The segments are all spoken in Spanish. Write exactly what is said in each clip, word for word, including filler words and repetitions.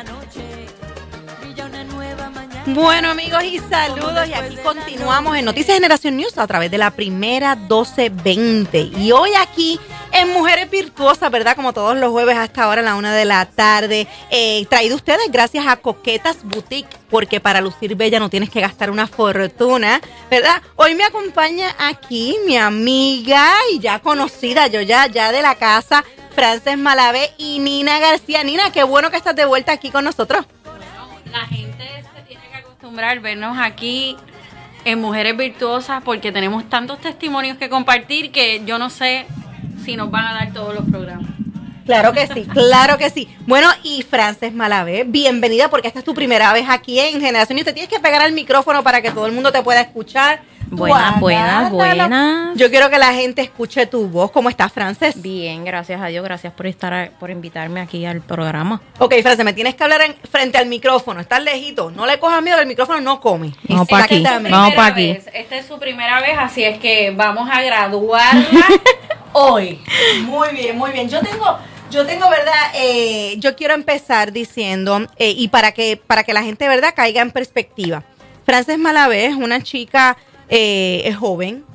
Bueno, amigos, y saludos, y aquí continuamos en Noticias Generación News a través de la primera doce veinte, y hoy aquí en Mujeres Virtuosas, ¿verdad? Como todos los jueves hasta ahora a la una de la tarde, eh, traído ustedes gracias a Coquetas Boutique, porque para lucir bella no tienes que gastar una fortuna, ¿verdad? Hoy me acompaña aquí mi amiga y ya conocida, yo ya, ya de la casa, Frances Malavé y Nina García. Nina, qué bueno que estás de vuelta aquí con nosotros. Bueno, la gente se tiene que acostumbrar a vernos aquí en Mujeres Virtuosas porque tenemos tantos testimonios que compartir que yo no sé si nos van a dar todos los programas. Claro que sí, claro que sí. Bueno, y Frances Malavé, bienvenida porque esta es tu primera vez aquí en Generación y te tienes que pegar al micrófono para que todo el mundo te pueda escuchar. Buenas, buenas, buenas. Yo quiero que la gente escuche tu voz. ¿Cómo estás, Frances? Bien, gracias a Dios, gracias por estar, por invitarme aquí al programa. Ok, Frances, me tienes que hablar en, frente al micrófono, estás lejito, no le cojas miedo, el micrófono no come. Vamos para aquí, vamos para aquí. Esta es su primera vez, así es que vamos a graduarla hoy. Muy bien, muy bien. Yo tengo... Yo tengo, ¿verdad? Eh, yo quiero empezar diciendo, eh, y para que para que la gente, ¿verdad?, caiga en perspectiva. Frances Malavé es una chica eh, es joven,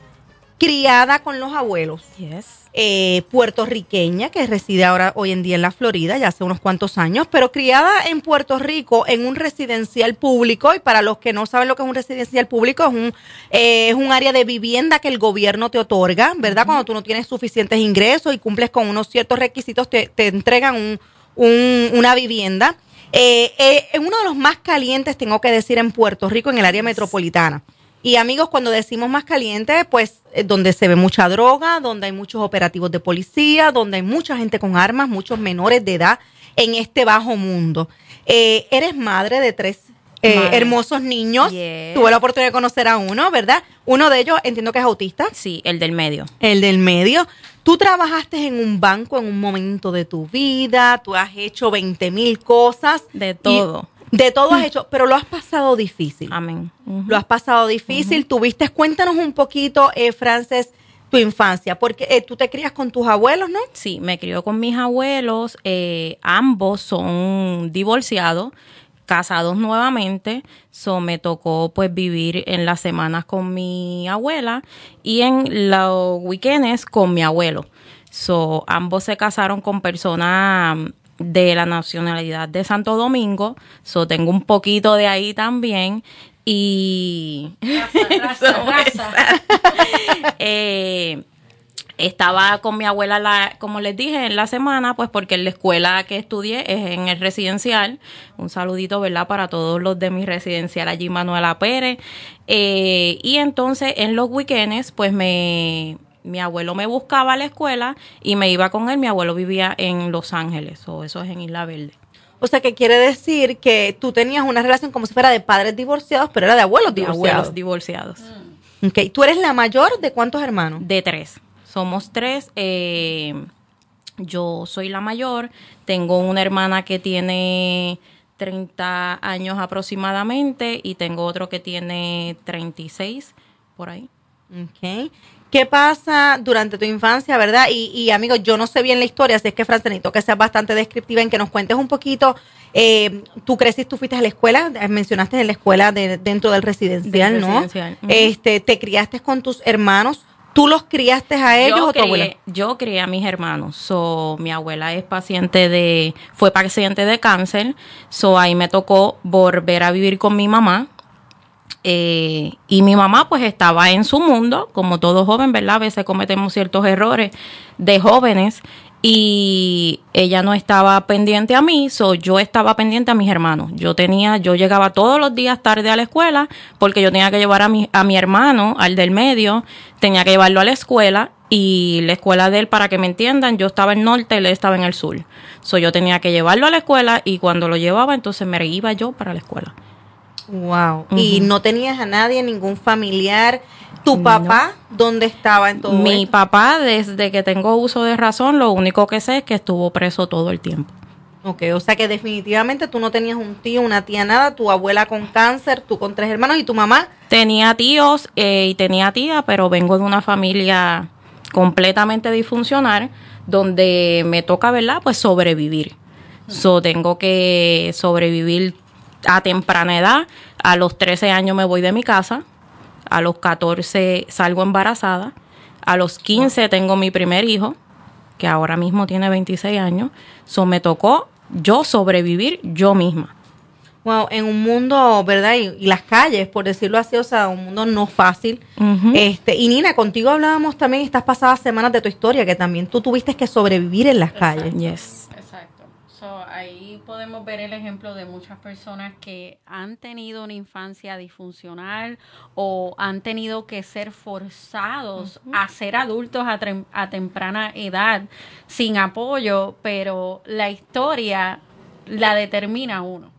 criada con los abuelos, yes. eh, puertorriqueña, que reside ahora hoy en día en la Florida, ya hace unos cuantos años, pero criada en Puerto Rico en un residencial público, y para los que no saben lo que es un residencial público, es un, eh, es un área de vivienda que el gobierno te otorga, ¿verdad? Uh-huh. Cuando tú no tienes suficientes ingresos y cumples con unos ciertos requisitos, te, te entregan un, un, una vivienda. Eh, eh, es uno de los más calientes, tengo que decir, en Puerto Rico, en el área metropolitana. Y amigos, cuando decimos más caliente, pues eh, donde se ve mucha droga, donde hay muchos operativos de policía, donde hay mucha gente con armas, muchos menores de edad en este bajo mundo. Eh, eres madre de tres eh, hermosos niños. Yes. Tuve la oportunidad de conocer a uno, ¿verdad? Uno de ellos entiendo que es autista. Sí, el del medio. El del medio. Tú trabajaste en un banco en un momento de tu vida, tú has hecho veinte mil cosas. De todo. De todo has hecho, pero lo has pasado difícil. Amén. Uh-huh. Lo has pasado difícil. Uh-huh. Tuviste, cuéntanos un poquito, eh, Frances, tu infancia, porque eh, tú te crías con tus abuelos, ¿no? Sí, me crió con mis abuelos. Eh, ambos son divorciados, casados nuevamente. So, me tocó pues vivir en las semanas con mi abuela y en los weekends con mi abuelo. So, ambos se casaron con personas de la nacionalidad de Santo Domingo, so tengo un poquito de ahí también, y raza, raza, raza. eh, estaba con mi abuela, la, como les dije, en la semana, pues porque en la escuela que estudié es en el residencial. Un saludito, ¿verdad?, para todos los de mi residencial allí, Manuela Pérez. Eh, y entonces en los weekends, pues me... mi abuelo me buscaba a la escuela y me iba con él. Mi abuelo vivía en Los Ángeles, o eso es en Isla Verde. O sea, que quiere decir que tú tenías una relación como si fuera de padres divorciados, pero era de abuelos de divorciados. abuelos divorciados. Mm. Ok, ¿tú eres la mayor de cuántos hermanos? De tres. Somos tres. Eh, yo soy la mayor. Tengo una hermana que tiene treinta años aproximadamente y tengo otro que tiene treinta y seis, por ahí. Ok. ¿Qué pasa durante tu infancia, verdad? Y, y amigos, yo no sé bien la historia, así es que, Frances, necesito que seas bastante descriptiva en que nos cuentes un poquito. Eh, tú creciste, tú fuiste a la escuela, mencionaste en la escuela de, dentro del residencial, del ¿no? Residencial. Uh-huh. Este, te criaste con tus hermanos. ¿Tú los criaste a ellos yo o tu crié, abuela? Yo crié a mis hermanos. So, mi abuela es paciente de, fue paciente de cáncer. So, ahí me tocó volver a vivir con mi mamá. Eh, y mi mamá pues estaba en su mundo, como todo joven, ¿verdad? A veces cometemos ciertos errores de jóvenes y ella no estaba pendiente a mí, so yo estaba pendiente a mis hermanos. Yo tenía, yo llegaba todos los días tarde a la escuela porque yo tenía que llevar a mi, a mi hermano, al del medio, tenía que llevarlo a la escuela, y la escuela de él, para que me entiendan, yo estaba en el norte, él estaba en el sur. So yo tenía que llevarlo a la escuela y cuando lo llevaba, entonces me iba yo para la escuela. Wow. Uh-huh. ¿Y no tenías a nadie, ningún familiar? ¿Tu papá no. dónde estaba en todo esto? Mi papá, desde que tengo uso de razón, lo único que sé es que estuvo preso todo el tiempo. Ok, o sea que definitivamente tú no tenías un tío, una tía, nada, tu abuela con cáncer, tú con tres hermanos, ¿y tu mamá? Tenía tíos eh, y tenía tía, pero vengo de una familia completamente disfuncional, donde me toca, ¿verdad?, pues sobrevivir. So, tengo que sobrevivir a temprana edad. A los trece años me voy de mi casa. A los catorce salgo embarazada. A los quince tengo mi primer hijo, que ahora mismo tiene veintiséis años. So, me tocó yo sobrevivir yo misma. Wow, en un mundo, ¿verdad? Y, y las calles, por decirlo así, o sea, un mundo no fácil. Uh-huh. Este, y Nina, contigo hablábamos también estas pasadas semanas de tu historia, que también tú tuviste que sobrevivir en las Exacto. calles. Yes. Exacto. So, ahí podemos ver el ejemplo de muchas personas que han tenido una infancia disfuncional o han tenido que ser forzados uh-huh. a ser adultos a, tre- a temprana edad, sin apoyo, pero la historia la determina uno.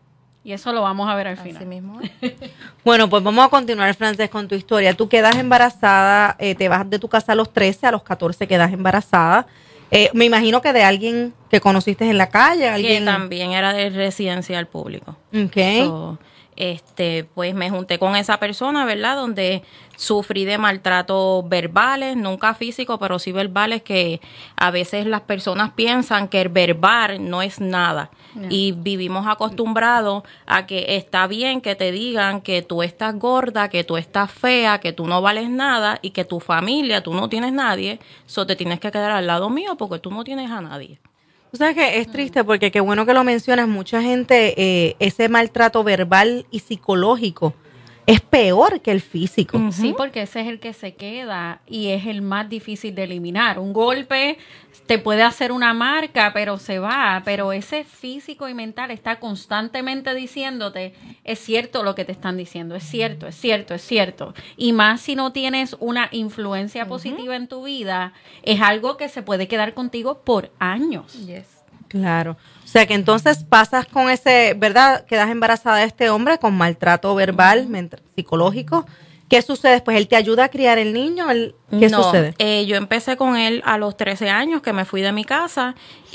Y eso lo vamos a ver al Así final. mismo. Bueno, pues vamos a continuar, Frances, con tu historia. Tú quedas embarazada, eh, te vas de tu casa a los trece, a los catorce quedas embarazada. Eh, me imagino que de alguien que conociste en la calle. Alguien... Que también era del residencial público. Okay. So, este, pues me junté con esa persona, ¿verdad? Donde sufrí de maltratos verbales, nunca físicos, pero sí verbales, que a veces las personas piensan que el verbal no es nada. No. Y vivimos acostumbrados a que está bien que te digan que tú estás gorda, que tú estás fea, que tú no vales nada y que tu familia, tú no tienes nadie, so te tienes que quedar al lado mío porque tú no tienes a nadie. Tú sabes que es triste porque qué bueno que lo mencionas, mucha gente, eh, ese maltrato verbal y psicológico es peor que el físico. Uh-huh. Sí, porque ese es el que se queda y es el más difícil de eliminar. Un golpe te puede hacer una marca, pero se va. Pero ese físico y mental está constantemente diciéndote, es cierto lo que te están diciendo, es cierto, es cierto, es cierto. Y más si no tienes una influencia uh-huh. positiva en tu vida, es algo que se puede quedar contigo por años. Yes. Claro. O sea que entonces pasas con ese, ¿verdad? Quedas embarazada de este hombre con maltrato verbal, uh-huh. mental, psicológico. ¿Qué sucede? Pues él te ayuda a criar el niño. ¿Qué no, sucede? Eh, yo empecé con él a los trece años, que me fui de mi casa,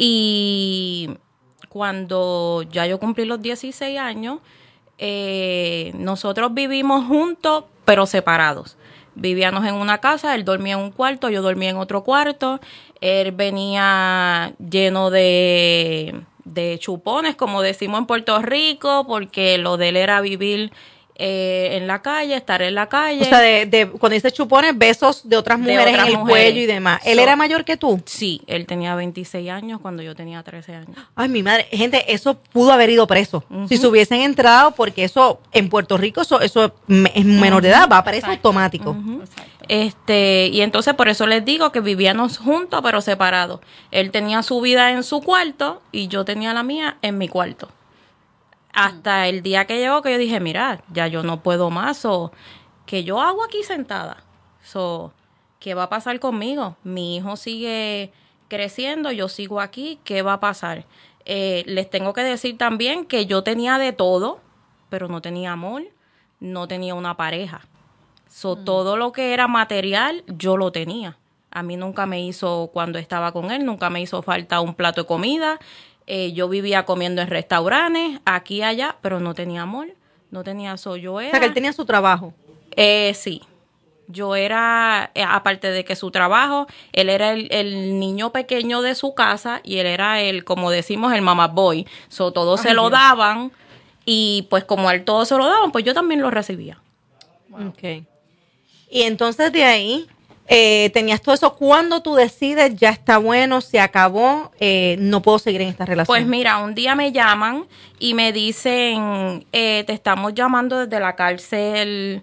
y cuando ya yo cumplí los dieciséis años, eh, nosotros vivimos juntos, pero separados. Vivíamos en una casa, él dormía en un cuarto, yo dormía en otro cuarto. Él venía lleno de, de chupones, como decimos en Puerto Rico, porque lo de él era vivir eh, en la calle, estar en la calle. O sea, de, de, cuando dices chupones, besos de otras mujeres de otras en el mujeres. Cuello y demás. ¿Él so, era mayor que tú? Sí, él tenía veintiséis años cuando yo tenía trece años. Ay, mi madre. Gente, eso pudo haber ido preso. Uh-huh. Si se hubiesen entrado, porque eso, en Puerto Rico, eso, eso es menor uh-huh. de edad, va preso Exacto. automático. Uh-huh. Este, y entonces por eso les digo que vivíamos juntos, pero separados. Él tenía su vida en su cuarto y yo tenía la mía en mi cuarto. Hasta el día que llegó que yo dije, mira, ya yo no puedo más, o ¿qué yo hago aquí sentada? So, ¿qué va a pasar conmigo? Mi hijo sigue creciendo, yo sigo aquí, ¿qué va a pasar? Eh, les tengo que decir también que yo tenía de todo, pero no tenía amor, no tenía una pareja. So, mm. Todo lo que era material, yo lo tenía. A mí nunca me hizo, cuando estaba con él, nunca me hizo falta un plato de comida. Eh, yo vivía comiendo en restaurantes, aquí y allá, pero no tenía amor, no tenía eso. Yo era... O sea, que él tenía su trabajo. Eh, sí. Yo era, eh, aparte de que su trabajo, él era el, el niño pequeño de su casa y él era el, como decimos, el mama boy. So, todos Ay, se lo Dios. daban y pues como a él todos se lo daban, pues yo también lo recibía. Wow. Okay. Y entonces de ahí... Eh, tenías todo eso. Cuando tú decides, ya está bueno, se acabó, eh, no puedo seguir en esta relación? Pues mira, un día me llaman y me dicen, eh, te estamos llamando desde la cárcel,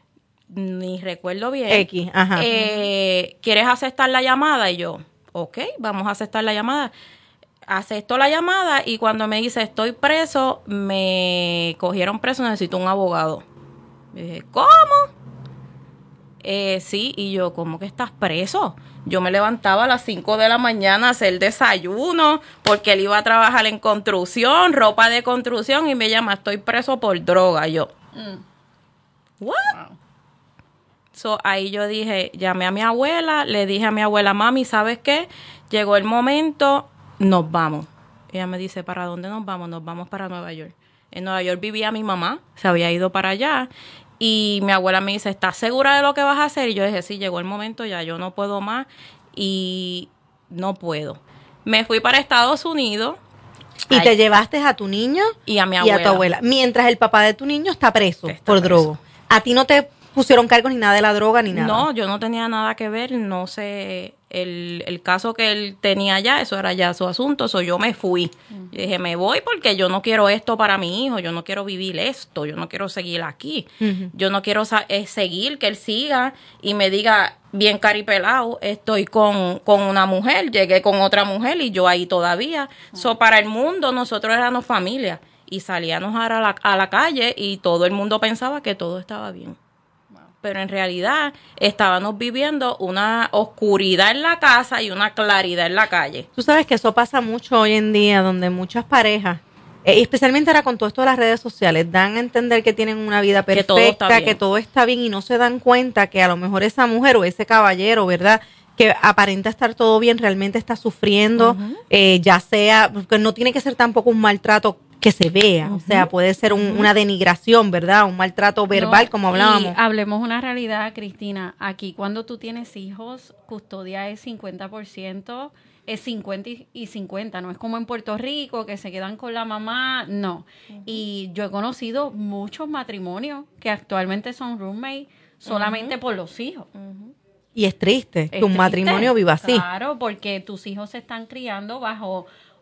ni recuerdo bien. X, ajá. Eh, ¿Quieres aceptar la llamada? Y yo, ok, vamos a aceptar la llamada. Acepto la llamada y cuando me dice, estoy preso, me cogieron preso, necesito un abogado. Y dije, ¿cómo? Eh, sí, y yo, ¿cómo que estás preso? Yo me levantaba a las cinco de la mañana a hacer desayuno, porque él iba a trabajar en construcción, ropa de construcción, y me llama, estoy preso por droga. Y yo, mm. ¿what? Wow. So, ahí yo dije, llamé a mi abuela, le dije a mi abuela, mami, ¿sabes qué? Llegó el momento, nos vamos. Ella me dice, ¿para dónde nos vamos? Nos vamos para Nueva York. En Nueva York vivía mi mamá, se había ido para allá. Y mi abuela me dice, ¿estás segura de lo que vas a hacer? Y yo dije, sí, llegó el momento, ya yo no puedo más y no puedo. Me fui para Estados Unidos. Y Ay. te llevaste a tu niño Y a mi y abuela. a tu abuela. Mientras el papá de tu niño está preso Está por preso. droga. A ti no te pusieron cargos ni nada de la droga ni nada. No, yo no tenía nada que ver, no sé, el, el caso que él tenía allá, eso era ya su asunto, eso yo me fui. Uh-huh. Yo dije, me voy porque yo no quiero esto para mi hijo, yo no quiero vivir esto, yo no quiero seguir aquí. Uh-huh. Yo no quiero eh, seguir, que él siga y me diga, bien caripelado, estoy con, con una mujer, llegué con otra mujer y yo ahí todavía. Uh-huh. So, para el mundo, nosotros éramos familia y salíamos a la, a la calle y todo el mundo pensaba que todo estaba bien. Pero en realidad estábamos viviendo una oscuridad en la casa y una claridad en la calle. Tú sabes que eso pasa mucho hoy en día, donde muchas parejas, eh, especialmente ahora con todo esto de las redes sociales, dan a entender que tienen una vida perfecta, que todo está bien, que todo está bien y no se dan cuenta que a lo mejor esa mujer o ese caballero, ¿verdad?, que aparenta estar todo bien, realmente está sufriendo, uh-huh. eh, ya sea, porque no tiene que ser tampoco un maltrato que se vea, uh-huh. o sea, puede ser un, una denigración, ¿verdad? Un maltrato verbal, no, como hablábamos. Y hablemos una realidad, Cristina, aquí cuando tú tienes hijos, custodia es cincuenta por ciento, es cincuenta y cincuenta, no es como en Puerto Rico que se quedan con la mamá, no. Uh-huh. Y yo he conocido muchos matrimonios que actualmente son roommates solamente uh-huh. por los hijos. Uh-huh. Y es triste es que un triste. matrimonio viva así. Claro, porque tus hijos se están criando bajo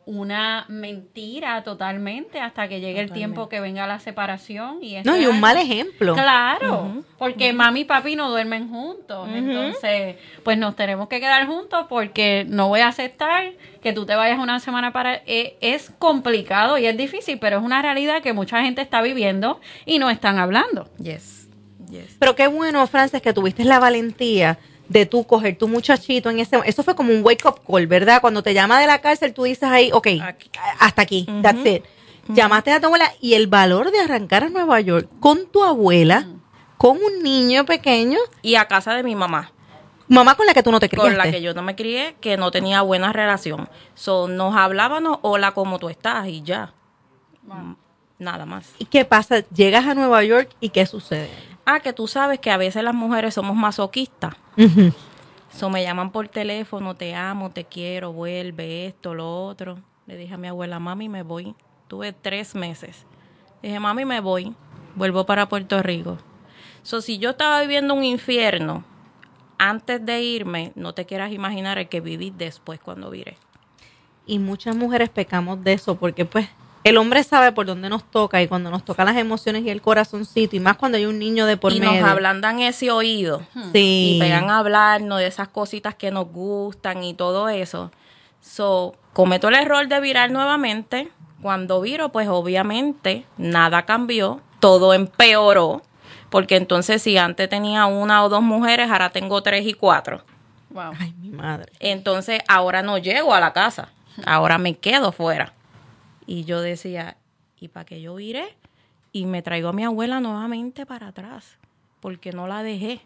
una mentira totalmente hasta que llegue totalmente. El tiempo que venga la separación. Y no, y un mal ejemplo. Claro, uh-huh. porque uh-huh. mami y papi no duermen juntos. Uh-huh. Entonces, pues nos tenemos que quedar juntos porque no voy a aceptar que tú te vayas una semana para... Eh, es complicado y es difícil, pero es una realidad que mucha gente está viviendo y no están hablando. Yes, yes. Pero qué bueno, Frances, que tuviste la valentía de tú coger tu muchachito en ese... Eso fue como un wake-up call, ¿verdad? Cuando te llama de la cárcel, tú dices ahí, ok, aquí. hasta aquí, uh-huh. that's it. Uh-huh. Llamaste a tu abuela y el valor de arrancar a Nueva York con tu abuela, uh-huh. con un niño pequeño. Y a casa de mi mamá. Mamá con la que tú no te criaste. Con la que yo no me crié, que no tenía buena relación. So, nos hablábamos, hola, ¿cómo tú estás? Y ya. Wow. Nada más. ¿Y qué pasa? Llegas a Nueva York y ¿qué sucede? Ah, que tú sabes que a veces las mujeres somos masoquistas. Uh-huh. So, me llaman por teléfono, te amo, te quiero, vuelve, esto, lo otro. Le dije a mi abuela, mami, me voy. Tuve tres meses. Dije, mami, me voy. Vuelvo para Puerto Rico. So, si yo estaba viviendo un infierno antes de irme, no te quieras imaginar el que viví después cuando viré. Y muchas mujeres pecamos de eso porque, pues, el hombre sabe por dónde nos toca y cuando nos tocan las emociones y el corazoncito y más cuando hay un niño de por y medio. Y nos ablandan ese oído. Sí. Y pegan a hablarnos de esas cositas que nos gustan y todo eso. So, cometo el error de virar nuevamente. Cuando viro, pues obviamente nada cambió. Todo empeoró. Porque entonces si antes tenía una o dos mujeres, ahora tengo tres y cuatro. Wow. Ay, mi madre. Entonces ahora no llego a la casa. Ahora me quedo fuera. Y yo decía, ¿y para qué yo iré? Y me traigo a mi abuela nuevamente para atrás, porque no la dejé.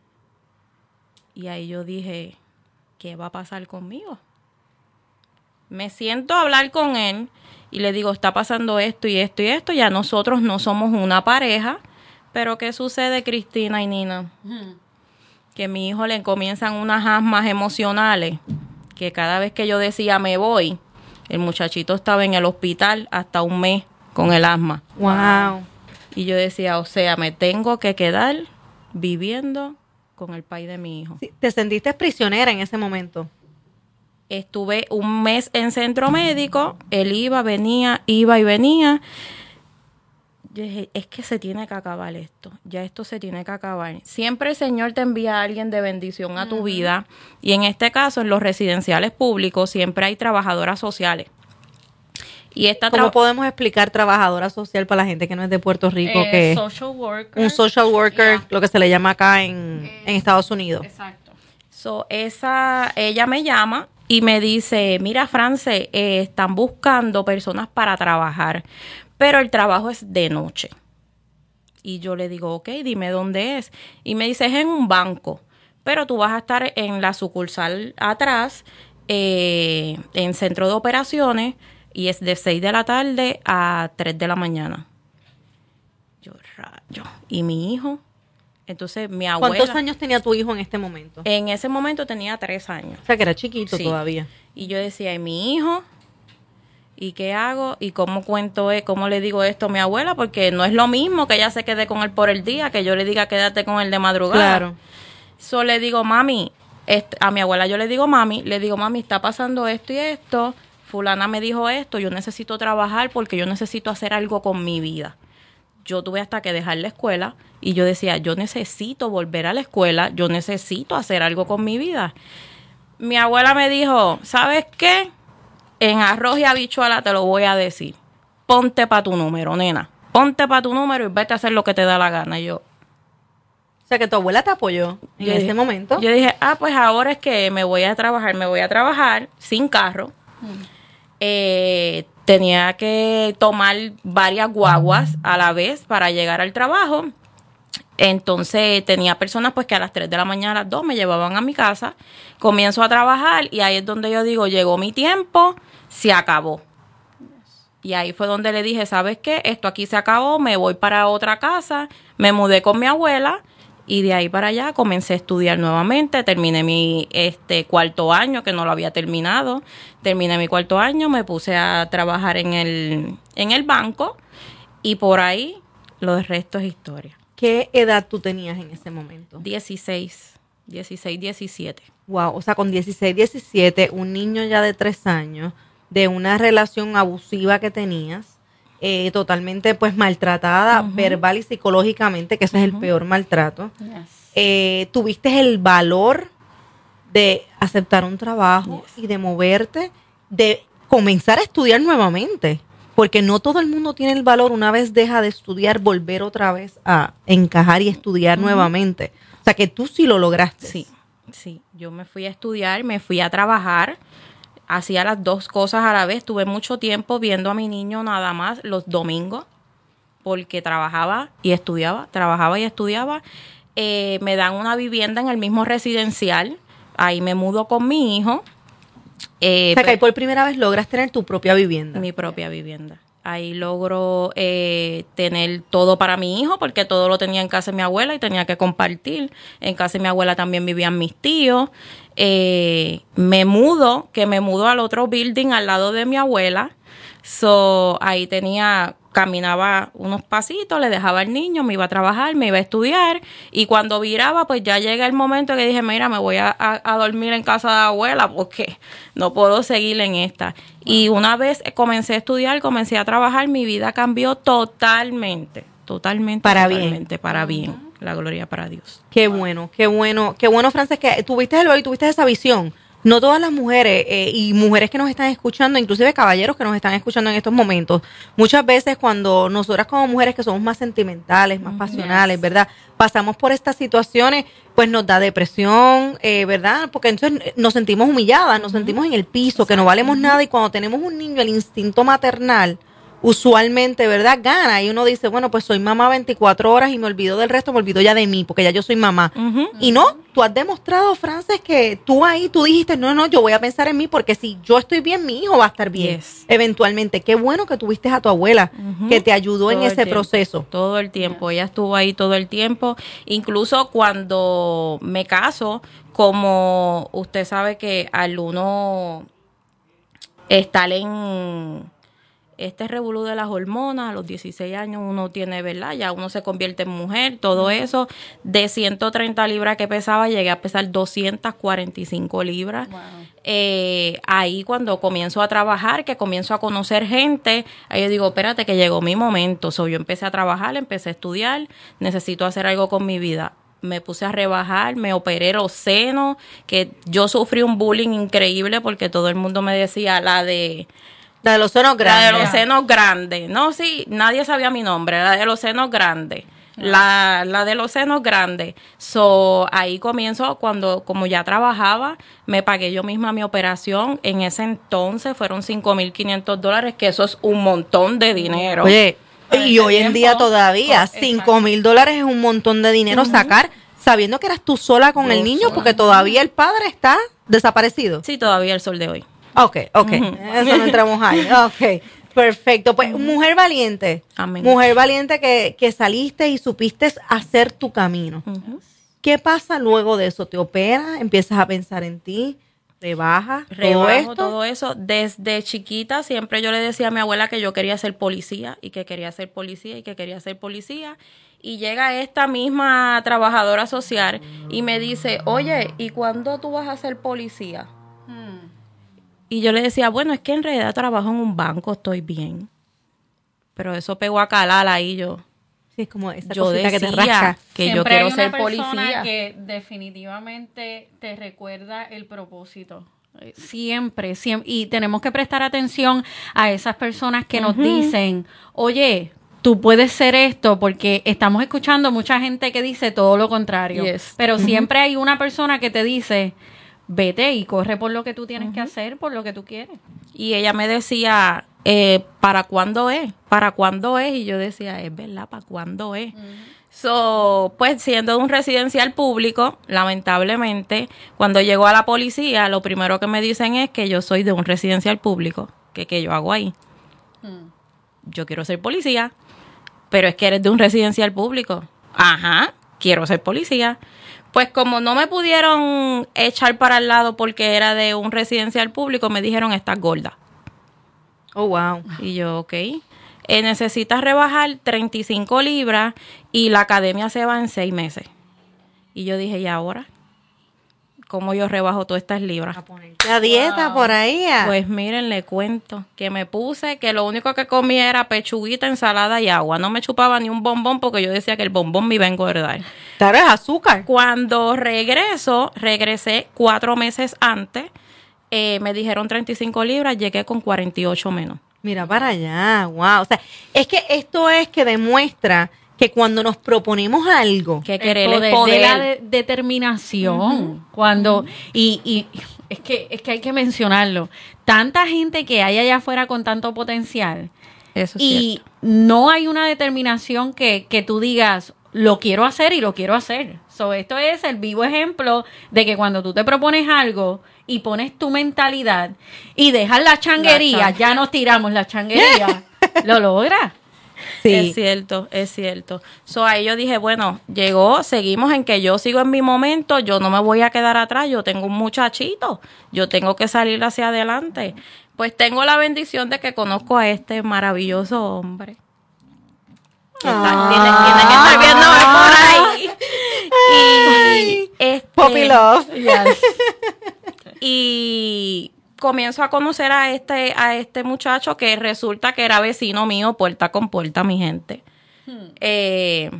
Y ahí yo dije, ¿qué va a pasar conmigo? Me siento a hablar con él y le digo, está pasando esto y esto y esto. Ya nosotros no somos una pareja, pero ¿qué sucede, Cristina y Nina? Uh-huh. Que a mi hijo le comienzan unas asmas emocionales, que cada vez que yo decía me voy, el muchachito estaba en el hospital hasta un mes con el asma. Wow. Y yo decía, o sea, me tengo que quedar viviendo con el pai de mi hijo. Sí, ¿te sentiste prisionera en ese momento? Estuve un mes en centro médico, él iba, venía, iba y venía. Yo dije, es que se tiene que acabar esto, ya esto se tiene que acabar. Siempre el Señor te envía a alguien de bendición a tu uh-huh. vida, y en este caso, en los residenciales públicos, siempre hay trabajadoras sociales. Y esta ¿Cómo tra- podemos explicar trabajadora social para la gente que no es de Puerto Rico? Eh, que social worker. Un social worker, Yeah. lo que se le llama acá en, eh, en Estados Unidos. Exacto. So, esa, ella me llama y me dice, mira, France, eh, están buscando personas para trabajar, pero el trabajo es de noche. Y yo le digo, ok, dime dónde es. Y me dice, es en un banco, pero tú vas a estar en la sucursal atrás, eh, en centro de operaciones, y es de seis de la tarde a tres de la mañana. Yo, rayo. ¿Y mi hijo? Entonces, mi abuela... ¿Cuántos años tenía tu hijo en este momento? En ese momento tenía tres años. O sea, que era chiquito Sí. todavía. Y yo decía, ¿y mi hijo? ¿Y qué hago? ¿Y cómo cuento, eh, cómo le digo esto a mi abuela? Porque no es lo mismo que ella se quede con él por el día, que yo le diga quédate con él de madrugada. Claro. So le digo, mami, este, a mi abuela yo le digo, mami, le digo, mami, está pasando esto y esto, fulana me dijo esto, yo necesito trabajar porque yo necesito hacer algo con mi vida. Yo tuve hasta que dejar la escuela y yo decía, yo necesito volver a la escuela, yo necesito hacer algo con mi vida. Mi abuela me dijo, ¿sabes qué? En arroz y habichuela te lo voy a decir. Ponte pa' tu número, nena. Ponte pa' tu número y vete a hacer lo que te da la gana. Y yo, O sea, que tu abuela te apoyó en yo ese dije, momento. Yo dije, ah, pues ahora es que me voy a trabajar, me voy a trabajar sin carro. Mm. Eh, tenía que tomar varias guaguas a la vez para llegar al trabajo. Entonces tenía personas pues que a las tres de la mañana, a las dos me llevaban a mi casa. Comienzo a trabajar y ahí es donde yo digo, llegó mi tiempo, se acabó. Y ahí fue donde le dije, ¿sabes qué? Esto aquí se acabó, me voy para otra casa. Me mudé con mi abuela y de ahí para allá comencé a estudiar nuevamente. Terminé mi este cuarto año, que no lo había terminado. Terminé mi cuarto año, me puse a trabajar en el, en el banco y por ahí lo resto es historia. ¿Qué edad tú tenías en ese momento? dieciséis, dieciséis, diecisiete. Wow, o sea, con dieciséis, diecisiete, un niño ya de tres años, de una relación abusiva que tenías, eh, totalmente pues maltratada, uh-huh. verbal y psicológicamente, que ese uh-huh. es el peor maltrato. Yes. Eh, tuviste el valor de aceptar un trabajo yes. y de moverte, de comenzar a estudiar nuevamente. Porque no todo el mundo tiene el valor, una vez deja de estudiar, volver otra vez a encajar y estudiar uh-huh. nuevamente. O sea, que tú sí lo lograste. Sí, sí. Yo me fui a estudiar, me fui a trabajar, hacía las dos cosas a la vez. Tuve mucho tiempo viendo a mi niño nada más los domingos, porque trabajaba y estudiaba, trabajaba y estudiaba. Eh, me dan una vivienda en el mismo residencial, ahí me mudo con mi hijo. Eh, o sea, que ahí por primera vez logras tener tu propia vivienda. Mi propia vivienda. Ahí logro eh, tener todo para mi hijo, porque todo lo tenía en casa de mi abuela y tenía que compartir. En casa de mi abuela también vivían mis tíos. Eh, me mudo, que me mudo al otro building al lado de mi abuela. So, ahí tenía... Caminaba unos pasitos, le dejaba al niño, me iba a trabajar, me iba a estudiar y cuando viraba pues ya llega el momento que dije, mira, me voy a, a, a dormir en casa de la abuela porque no puedo seguir en esta. Y una vez comencé a estudiar, comencé a trabajar, mi vida cambió totalmente, totalmente, para totalmente, bien. para bien. La gloria para Dios. Qué bueno, qué bueno, qué bueno, Frances, que tuviste el valor y tuviste esa visión. No todas las mujeres eh, y mujeres que nos están escuchando, inclusive caballeros que nos están escuchando en estos momentos, muchas veces cuando nosotras como mujeres que somos más sentimentales, más pasionales, yes. ¿verdad? Pasamos por estas situaciones, pues nos da depresión, eh, ¿verdad? Porque entonces nos sentimos humilladas, nos uh-huh. sentimos en el piso, que no valemos uh-huh. nada y cuando tenemos un niño, el instinto maternal usualmente, ¿verdad? Gana y uno dice, bueno, pues soy mamá veinticuatro horas y me olvido del resto, me olvido ya de mí, porque ya yo soy mamá. Uh-huh. Y no, tú has demostrado, Frances, que tú ahí, tú dijiste, no, no, yo voy a pensar en mí, porque si yo estoy bien, mi hijo va a estar bien, yes. eventualmente. Qué bueno que tuviste a tu abuela, uh-huh. que te ayudó todo en ese tiempo, proceso. Todo el tiempo, ella estuvo ahí todo el tiempo, incluso cuando me caso, como usted sabe que al uno estar en... este revolú de las hormonas, a los dieciséis años uno tiene, ¿verdad? Ya uno se convierte en mujer, todo uh-huh. eso. De ciento treinta libras que pesaba, llegué a pesar doscientas cuarenta y cinco libras. Wow. Eh, ahí cuando comienzo a trabajar, que comienzo a conocer gente, ahí yo digo, espérate que llegó mi momento. So, yo empecé a trabajar, empecé a estudiar, necesito hacer algo con mi vida. Me puse a rebajar, me operé los senos, que yo sufrí un bullying increíble porque todo el mundo me decía la de... La de los senos grandes. La de los senos grandes. No, sí, nadie sabía mi nombre. La de los senos grandes. La, la de los senos grandes. So, ahí comienzo cuando, como ya trabajaba, me pagué yo misma mi operación. En ese entonces fueron cinco mil quinientos dólares, que eso es un montón de dinero. Oye, y hoy en día todavía, cinco mil dólares es un montón de dinero uh-huh. sacar, sabiendo que eras tú sola con yo el niño, sola. Porque todavía el padre está desaparecido. Sí, todavía el sol de hoy. Ok, ok, uh-huh. eso no entramos ahí, ok, perfecto. Pues uh-huh. mujer valiente, Amén. mujer valiente que, que saliste y supiste hacer tu camino. Uh-huh. ¿Qué pasa luego de eso? ¿Te operas? ¿Empiezas a pensar en ti? Rebaja, rebajo todo esto. todo eso. Desde chiquita siempre yo le decía a mi abuela que yo quería ser policía y que quería ser policía y que quería ser policía. Y llega esta misma trabajadora social y me dice, oye, ¿y cuándo tú vas a ser policía? Hmm. Y yo le decía, bueno, es que en realidad trabajo en un banco, estoy bien. Pero eso pegó a calar ahí yo. Sí, es como esa yo cosita decía que te rasca. que Siempre yo quiero hay una ser persona policía. que definitivamente te recuerda el propósito. Siempre, siempre. Y tenemos que prestar atención a esas personas que uh-huh. nos dicen, oye, tú puedes ser esto, porque estamos escuchando mucha gente que dice todo lo contrario. Yes. Pero uh-huh. siempre hay una persona que te dice, vete y corre por lo que tú tienes uh-huh. que hacer, por lo que tú quieres. Y ella me decía, eh, ¿para cuándo es? ¿Para cuándo es? Y yo decía, es verdad, ¿para cuándo es? Uh-huh. So, pues siendo un residencial público, lamentablemente, cuando llego a la policía, lo primero que me dicen es que yo soy de un residencial público. ¿Qué, qué yo hago ahí? Uh-huh. Yo quiero ser policía. Pero es que eres de un residencial público. Ajá, quiero ser policía. Pues como no me pudieron echar para el lado porque era de un residencial público, me dijeron, estás gorda. Oh, wow. Y yo, ok. Eh, necesitas rebajar treinta y cinco libras y la academia se va en seis meses. Y yo dije, ¿y ahora? ¿Cómo yo rebajo todas estas libras? La dieta wow. por ahí. ¿Eh? Pues miren, le cuento que me puse que lo único que comía era pechuguita, ensalada y agua. No me chupaba ni un bombón porque yo decía que el bombón me iba a engordar. Claro, es azúcar. Cuando regreso, regresé cuatro meses antes, eh, me dijeron treinta y cinco libras, llegué con cuarenta y ocho menos. Mira para allá, wow. O sea, es que esto es que demuestra que cuando nos proponemos algo, que querer el poder, el poder de la de- determinación, uh-huh. cuando uh-huh. y, y es que es que hay que mencionarlo, tanta gente que hay allá afuera con tanto potencial, eso es y cierto. No hay una determinación que, que tú digas lo quiero hacer y lo quiero hacer. So, esto es el vivo ejemplo de que cuando tú te propones algo y pones tu mentalidad y dejas la changuería, la ya nos tiramos la changuería, lo logras. Sí. Es cierto, es cierto. So, ahí yo dije, bueno, llegó, seguimos en que yo sigo en mi momento, yo no me voy a quedar atrás, yo tengo un muchachito, yo tengo que salir hacia adelante. Pues tengo la bendición de que conozco a este maravilloso hombre. Que está, tiene, tiene que estar viéndome por ahí. Y este, Puppy love. Yes. Y comienzo a conocer a este a este muchacho que resulta que era vecino mío puerta con puerta, mi gente. Hmm. Eh,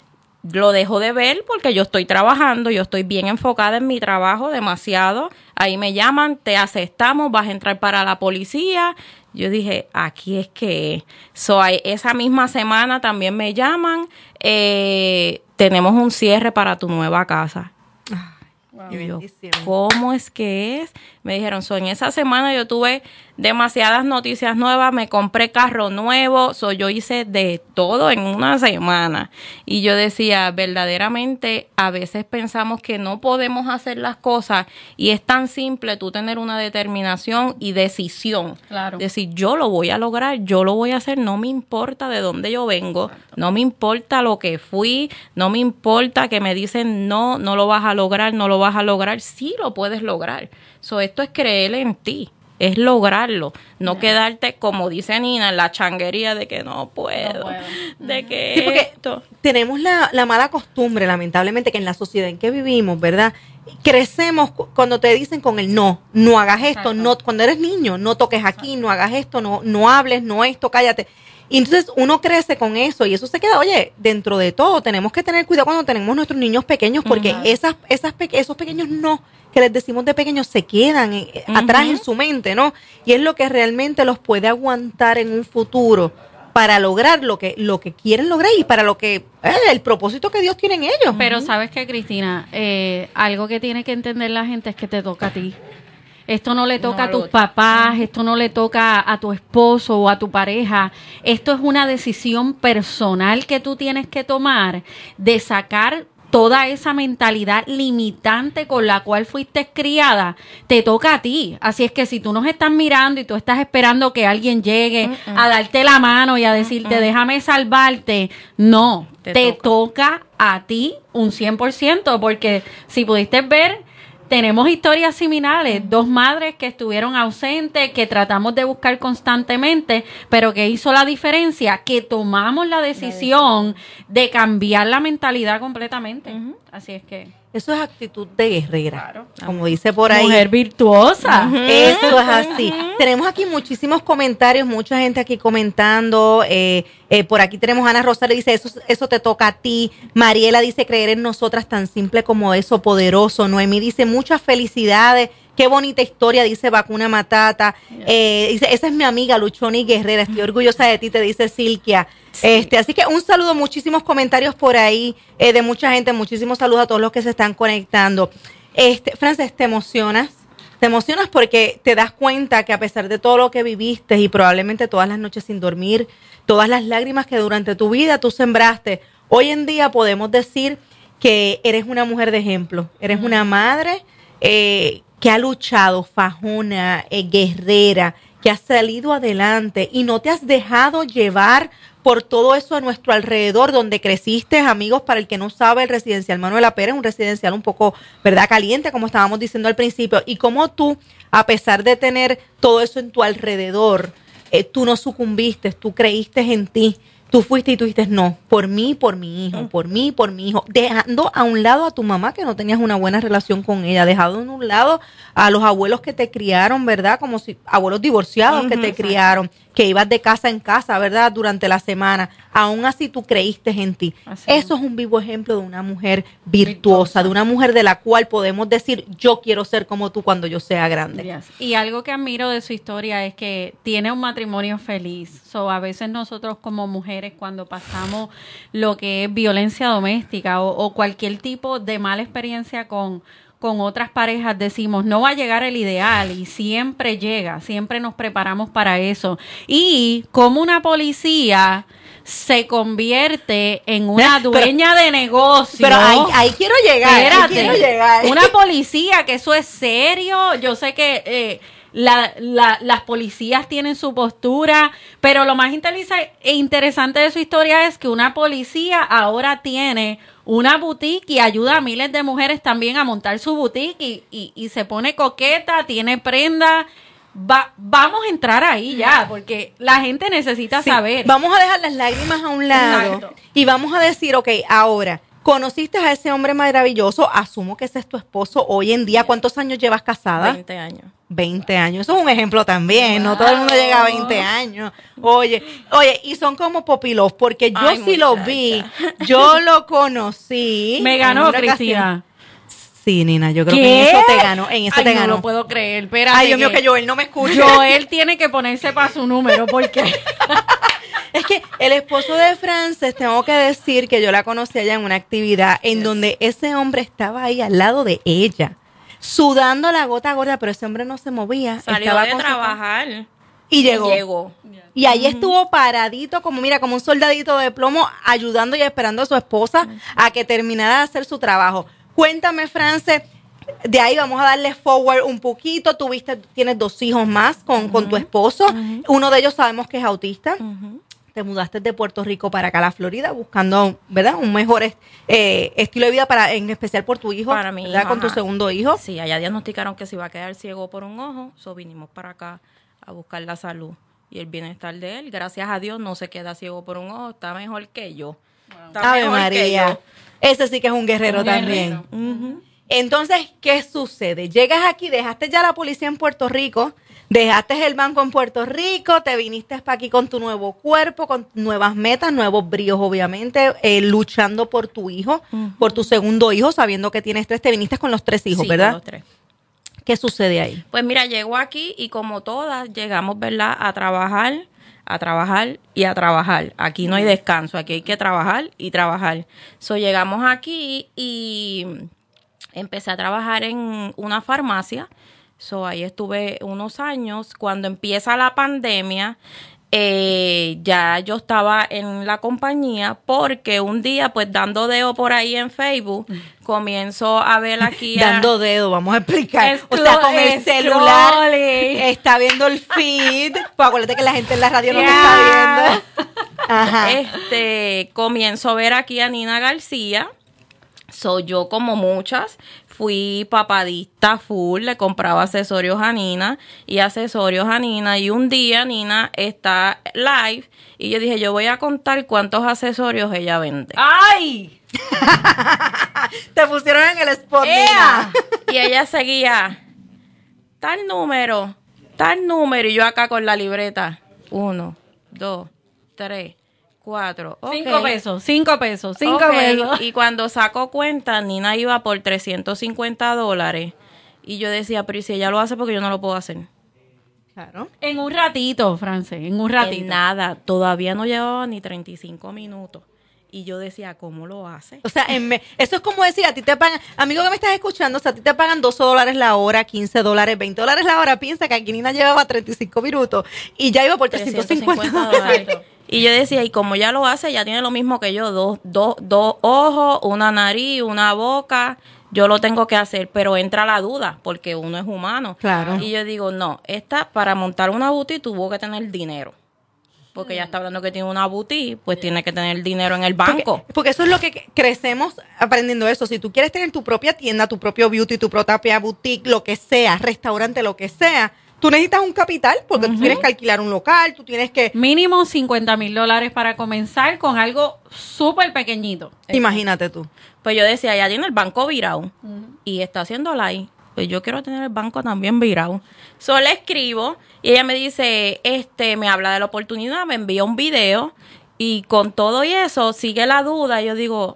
lo dejo de ver porque yo estoy trabajando, yo estoy bien enfocada en mi trabajo demasiado. Ahí me llaman, te aceptamos, vas a entrar para la policía. Yo dije, aquí es que so, esa misma semana también me llaman, eh, tenemos un cierre para tu nueva casa. Wow. Y yo, ¿cómo es que es? Me dijeron, so, en esa semana yo tuve demasiadas noticias nuevas, me compré carro nuevo, so, yo hice de todo en una semana. Y yo decía, verdaderamente, a veces pensamos que no podemos hacer las cosas y es tan simple tú tener una determinación y decisión. Claro. Decir, yo lo voy a lograr, yo lo voy a hacer, no me importa de dónde yo vengo, exacto, no me importa lo que fui, no me importa que me dicen, no, no lo vas a lograr, no lo vas a lograr, sí lo puedes lograr. So, esto es creer en ti, es lograrlo, no, no quedarte, como dice Nina, en la changuería de que no puedo, no puedo. de que sí, porque esto. Tenemos la, la mala costumbre, lamentablemente, que en la sociedad en que vivimos, ¿verdad? Crecemos cuando te dicen con el no, no hagas esto, exacto, no, cuando eres niño, no toques aquí, exacto, no hagas esto, no, no hables, no esto, cállate. Y entonces uno crece con eso y eso se queda, oye, dentro de todo tenemos que tener cuidado cuando tenemos nuestros niños pequeños porque uh-huh, esas, esas pe- esos pequeños no que les decimos de pequeños se quedan en, uh-huh, atrás en su mente, ¿no? Y es lo que realmente los puede aguantar en un futuro para lograr lo que lo que quieren lograr y para lo que eh, el propósito que Dios tiene en ellos. Pero uh-huh, sabes que, Cristina, eh, algo que tiene que entender la gente es que te toca a ti. Esto no le toca no, a tus papás, esto no le toca a tu esposo o a tu pareja. Esto es una decisión personal que tú tienes que tomar de sacar toda esa mentalidad limitante con la cual fuiste criada. Te toca a ti. Así es que si tú nos estás mirando y tú estás esperando que alguien llegue uh-uh, a darte la mano y a decirte, uh-uh, déjame salvarte, no, te, te toca. toca a ti un cien por ciento, porque si pudiste ver, tenemos historias similares, dos madres que estuvieron ausentes, que tratamos de buscar constantemente, pero que hizo la diferencia, que tomamos la decisión de cambiar la mentalidad completamente. Uh-huh. Así es que... Eso es actitud de guerrera, claro, como dice por ahí. Mujer virtuosa. Uh-huh. Eso es así. Uh-huh. Tenemos aquí muchísimos comentarios, mucha gente aquí comentando. Eh, eh, por aquí tenemos a Ana Rosario, dice, eso, eso te toca a ti. Mariela dice, creer en nosotras tan simple como eso, poderoso. Noemí dice, muchas felicidades. Qué bonita historia, dice Vacuna Matata. Yeah. Eh, dice, esa es mi amiga Luchoni Guerrera, estoy orgullosa de ti, te dice Silkia. Sí. Este, así que un saludo, muchísimos comentarios por ahí eh, de mucha gente, muchísimos saludos a todos los que se están conectando. Este, Frances, ¿te emocionas? Te emocionas porque te das cuenta que a pesar de todo lo que viviste y probablemente todas las noches sin dormir, todas las lágrimas que durante tu vida tú sembraste, hoy en día podemos decir que eres una mujer de ejemplo, eres mm. una madre eh, que ha luchado, fajona, eh, guerrera, que has salido adelante y no te has dejado llevar por todo eso a nuestro alrededor, donde creciste, amigos. Para el que no sabe, el residencial Manuela Pérez es un residencial un poco, ¿verdad?, caliente, como estábamos diciendo al principio, y como tú, a pesar de tener todo eso en tu alrededor, eh, tú no sucumbiste, tú creíste en ti. Tú fuiste y tú dijiste, no, por mí, por mi hijo, por mí, por mi hijo, dejando a un lado a tu mamá que no tenías una buena relación con ella, dejando a un lado a los abuelos que te criaron, ¿verdad? Como si abuelos divorciados uh-huh, que te exacto. criaron, que ibas de casa en casa, ¿verdad? Durante la semana. Aún así tú creíste en ti. Así Eso es un vivo ejemplo de una mujer virtuosa, virtuosa, de una mujer de la cual podemos decir, yo quiero ser como tú cuando yo sea grande. Yes. Y algo que admiro de su historia es que tiene un matrimonio feliz. So, a veces nosotros como mujeres, cuando pasamos lo que es violencia doméstica o, o cualquier tipo de mala experiencia con con otras parejas, decimos, no va a llegar el ideal, y siempre llega, siempre nos preparamos para eso. Y como una policía se convierte en una dueña pero, de negocio. Pero ahí, ahí quiero llegar, Espérate, ahí quiero llegar. Una policía, que eso es serio. Yo sé que eh, la, la, las policías tienen su postura, pero lo más interesante de su historia es que una policía ahora tiene una boutique y ayuda a miles de mujeres también a montar su boutique y, y, y se pone coqueta, tiene prenda. Va, vamos a entrar ahí ya, porque la gente necesita sí, saber. Vamos a dejar las lágrimas a un lado. Exacto. Y vamos a decir, ok, ahora, conociste a ese hombre maravilloso, asumo que ese es tu esposo hoy en día. ¿Cuántos años llevas casada? veinte años. veinte años, eso es un ejemplo también, wow. No todo el mundo llega a veinte años. Oye, oye, y son como popilos, porque yo Ay, sí muchacha. lo vi, yo lo conocí. Me ganó, Cristina. Sí, Nina, yo creo ¿Qué? que en eso te ganó, en eso Ay, te ganó. No lo puedo creer, espérate. Ay, Dios mío, que Joel no me escucha. Joel tiene que ponerse para su número, porque... Es que el esposo de Frances, tengo que decir que yo la conocí allá en una actividad en yes. donde ese hombre estaba ahí al lado de ella, sudando la gota gorda, pero ese hombre no se movía. Salió estaba de trabajar. Y llegó. Y llegó. Y ahí uh-huh. estuvo paradito, como mira, como un soldadito de plomo, ayudando y esperando a su esposa uh-huh. a que terminara de hacer su trabajo. Cuéntame, Frances, de ahí vamos a darle forward un poquito. Tuviste, tienes dos hijos más con, uh-huh. con tu esposo. Uh-huh. Uno de ellos sabemos que es autista. Uh-huh. Te mudaste de Puerto Rico para acá a la Florida buscando, ¿verdad?, un mejor eh, estilo de vida, para, en especial por tu hijo, para mi ¿verdad?, hijo, con ajá. tu segundo hijo. Sí, allá diagnosticaron que se iba a quedar ciego por un ojo, so vinimos para acá a buscar la salud y el bienestar de él. Gracias a Dios no se queda ciego por un ojo, está mejor que yo. Wow. Está Ave mejor María, que yo. Ese sí que es un guerrero un también. Guerrero. Uh-huh. Entonces, ¿qué sucede? Llegas aquí, dejaste ya la policía en Puerto Rico, dejaste el banco en Puerto Rico, te viniste para aquí con tu nuevo cuerpo, con nuevas metas, nuevos bríos, obviamente, eh, luchando por tu hijo, uh-huh. por tu segundo hijo, sabiendo que tienes tres. Te viniste con los tres hijos, sí, ¿verdad? Con los tres. ¿Qué sucede ahí? Pues mira, llego aquí y como todas, llegamos, ¿verdad?, a trabajar, a trabajar y a trabajar. Aquí no hay descanso, aquí hay que trabajar y trabajar. So, llegamos aquí y empecé a trabajar en una farmacia. So, ahí estuve unos años. Cuando empieza la pandemia, eh, ya yo estaba en la compañía porque un día, pues dando dedo por ahí en Facebook, comienzo a ver aquí... A, dando dedo, vamos a explicar. Esclo- o sea, con el esclole. celular está viendo el feed. Pues acuérdate que la gente en la radio no yeah. te está viendo. Ajá. Este, comienzo a ver aquí a Nina García. So, yo como muchas, fui papadista full, le compraba accesorios a Nina y accesorios a Nina. Y un día Nina está live y yo dije, yo voy a contar cuántos accesorios ella vende. ¡Ay! Te pusieron en el spot, ¡Ea! Nina. Y ella seguía, tal número, tal número. Y yo acá con la libreta, uno, dos, tres. Cuatro. Okay. Cinco pesos, cinco pesos, cinco Okay. pesos. Y cuando saco cuenta, Nina iba por trescientos cincuenta dólares. Y yo decía, pero ¿y si ella lo hace porque yo no lo puedo hacer? Claro. En un ratito, Frances, en un ratito. En nada, todavía no llevaba ni treinta y cinco minutos. Y yo decía, ¿cómo lo hace? O sea, en me- eso es como decir, a ti te pagan, amigo que me estás escuchando, o sea, a ti te pagan doce dólares la hora, quince dólares, veinte dólares la hora. Piensa que aquí Nina llevaba treinta y cinco minutos y ya iba por trescientos cincuenta dólares. dólares. Y yo decía, y como ya lo hace, ya tiene lo mismo que yo, dos, dos, dos ojos, una nariz, una boca, yo lo tengo que hacer, pero entra la duda, porque uno es humano. Claro. Y yo digo, no, esta, para montar una boutique tuvo que tener dinero, porque ya está hablando que tiene una boutique, pues tiene que tener dinero en el banco. Porque, porque eso es lo que crecemos aprendiendo eso. Si tú quieres tener tu propia tienda, tu propio beauty, tu propia boutique, lo que sea, restaurante, lo que sea, tú necesitas un capital porque uh-huh. tú tienes que alquilar un local, tú tienes que... Mínimo cincuenta mil dólares para comenzar con algo súper pequeñito. Imagínate tú. Pues yo decía, ya tiene el banco virado uh-huh. y está haciendo live. Pues yo quiero tener el banco también virado. Solo le escribo y ella me dice, este, me habla de la oportunidad, me envía un video y con todo y eso sigue la duda. Y yo digo,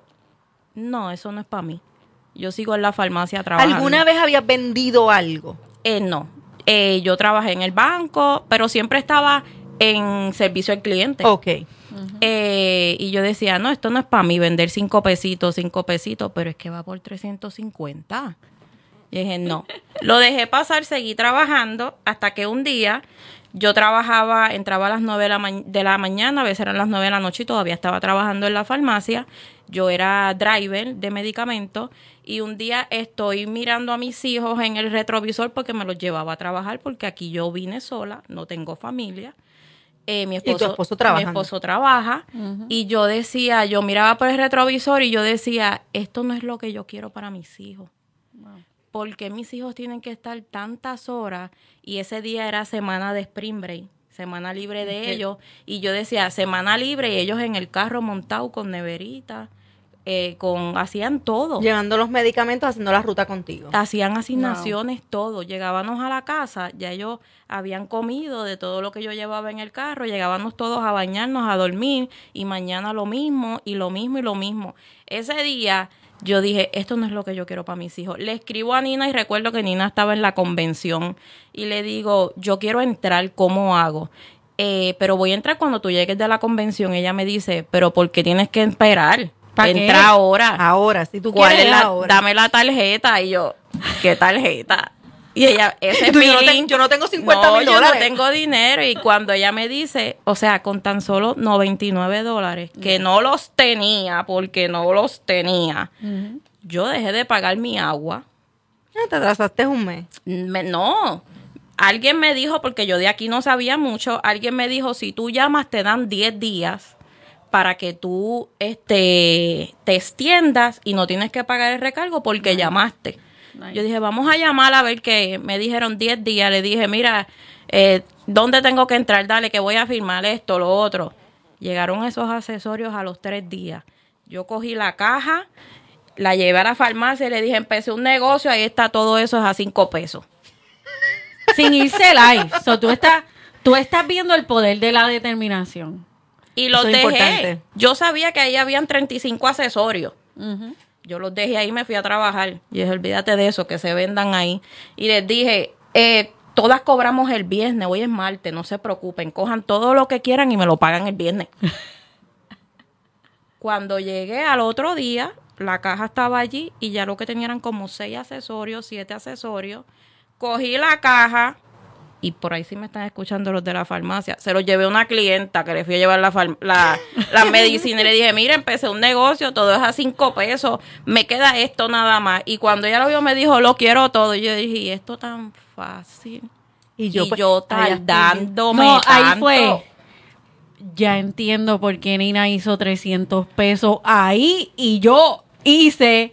no, eso no es para mí. Yo sigo en la farmacia trabajando. ¿Alguna vez habías vendido algo? Eh, no. Eh, yo trabajé en el banco, pero siempre estaba en servicio al cliente. Ok. Uh-huh. Eh, y yo decía, no, esto no es para mí, vender cinco pesitos, cinco pesitos, pero es que va por trescientos cincuenta. Y dije, no. Lo dejé pasar, seguí trabajando, hasta que un día yo trabajaba, entraba a las nueve de la, ma- de la mañana, a veces eran las nueve de la noche y todavía estaba trabajando en la farmacia. Yo era driver de medicamentos y un día estoy mirando a mis hijos en el retrovisor porque me los llevaba a trabajar porque aquí yo vine sola, no tengo familia. Eh, mi esposo, ¿Y tu esposo trabaja? Mi esposo trabaja uh-huh. y yo decía, yo miraba por el retrovisor y yo decía, esto no es lo que yo quiero para mis hijos. Wow. Porque mis hijos tienen que estar tantas horas y ese día era semana de Spring Break, semana libre de okay. ellos. Y yo decía, semana libre y ellos en el carro montados con neverita, eh, con hacían todo. Llevando los medicamentos, haciendo la ruta contigo. Hacían asignaciones, no. todo. Llegábamos a la casa, ya ellos habían comido de todo lo que yo llevaba en el carro, llegábamos todos a bañarnos, a dormir y mañana lo mismo y lo mismo y lo mismo. Ese día yo dije, esto no es lo que yo quiero para mis hijos. Le escribo a Nina y recuerdo que Nina estaba en la convención y le digo, yo quiero entrar, ¿cómo hago? Eh, pero voy a entrar cuando tú llegues de la convención. Ella me dice, pero ¿por qué tienes que esperar? Entra ahora. Ahora, si tú ¿Cuál quieres es la, ahora. Dame la tarjeta. Y yo, ¿qué tarjeta? Y ella, ese es tú, mi yo, no te, link. yo no tengo cincuenta no, mil yo dólares. no tengo dinero. Y cuando ella me dice, o sea, con tan solo noventa y nueve dólares, que no los tenía, porque no los tenía, uh-huh. yo dejé de pagar mi agua. ¿Te atrasaste un mes? Me, no. Alguien me dijo, porque yo de aquí no sabía mucho, alguien me dijo, si tú llamas te dan diez días para que tú este, te extiendas y no tienes que pagar el recargo porque nice. llamaste. Nice. Yo dije, vamos a llamar a ver qué. Me dijeron diez días. Le dije, mira, eh, ¿dónde tengo que entrar? Dale, que voy a firmar esto, lo otro. Llegaron esos accesorios a los tres días. Yo cogí la caja, la llevé a la farmacia y le dije, empecé un negocio, ahí está todo eso, es a cinco pesos. Sin irse live. So, tú, estás, tú estás viendo el poder de la determinación. Y los dejé. Importante. Yo sabía que ahí habían treinta y cinco accesorios. Uh-huh. Yo los dejé ahí y me fui a trabajar. Y dije, olvídate de eso, que se vendan ahí. Y les dije, eh, todas cobramos el viernes, hoy es martes, no se preocupen. Cojan todo lo que quieran y me lo pagan el viernes. Cuando llegué al otro día, la caja estaba allí y ya lo que tenían eran como seis accesorios, siete accesorios. Cogí la caja. Y por ahí sí me están escuchando los de la farmacia. Se los llevé a una clienta que le fui a llevar la, farm- la, la medicina y le dije, mira, empecé un negocio, todo es a cinco pesos, me queda esto nada más. Y cuando ella lo vio me dijo, lo quiero todo. Y yo dije, ¿y esto tan fácil? Y yo, y pues, yo tardándome no, tanto. Ahí fue. Ya entiendo por qué Nina hizo trescientos pesos ahí y yo hice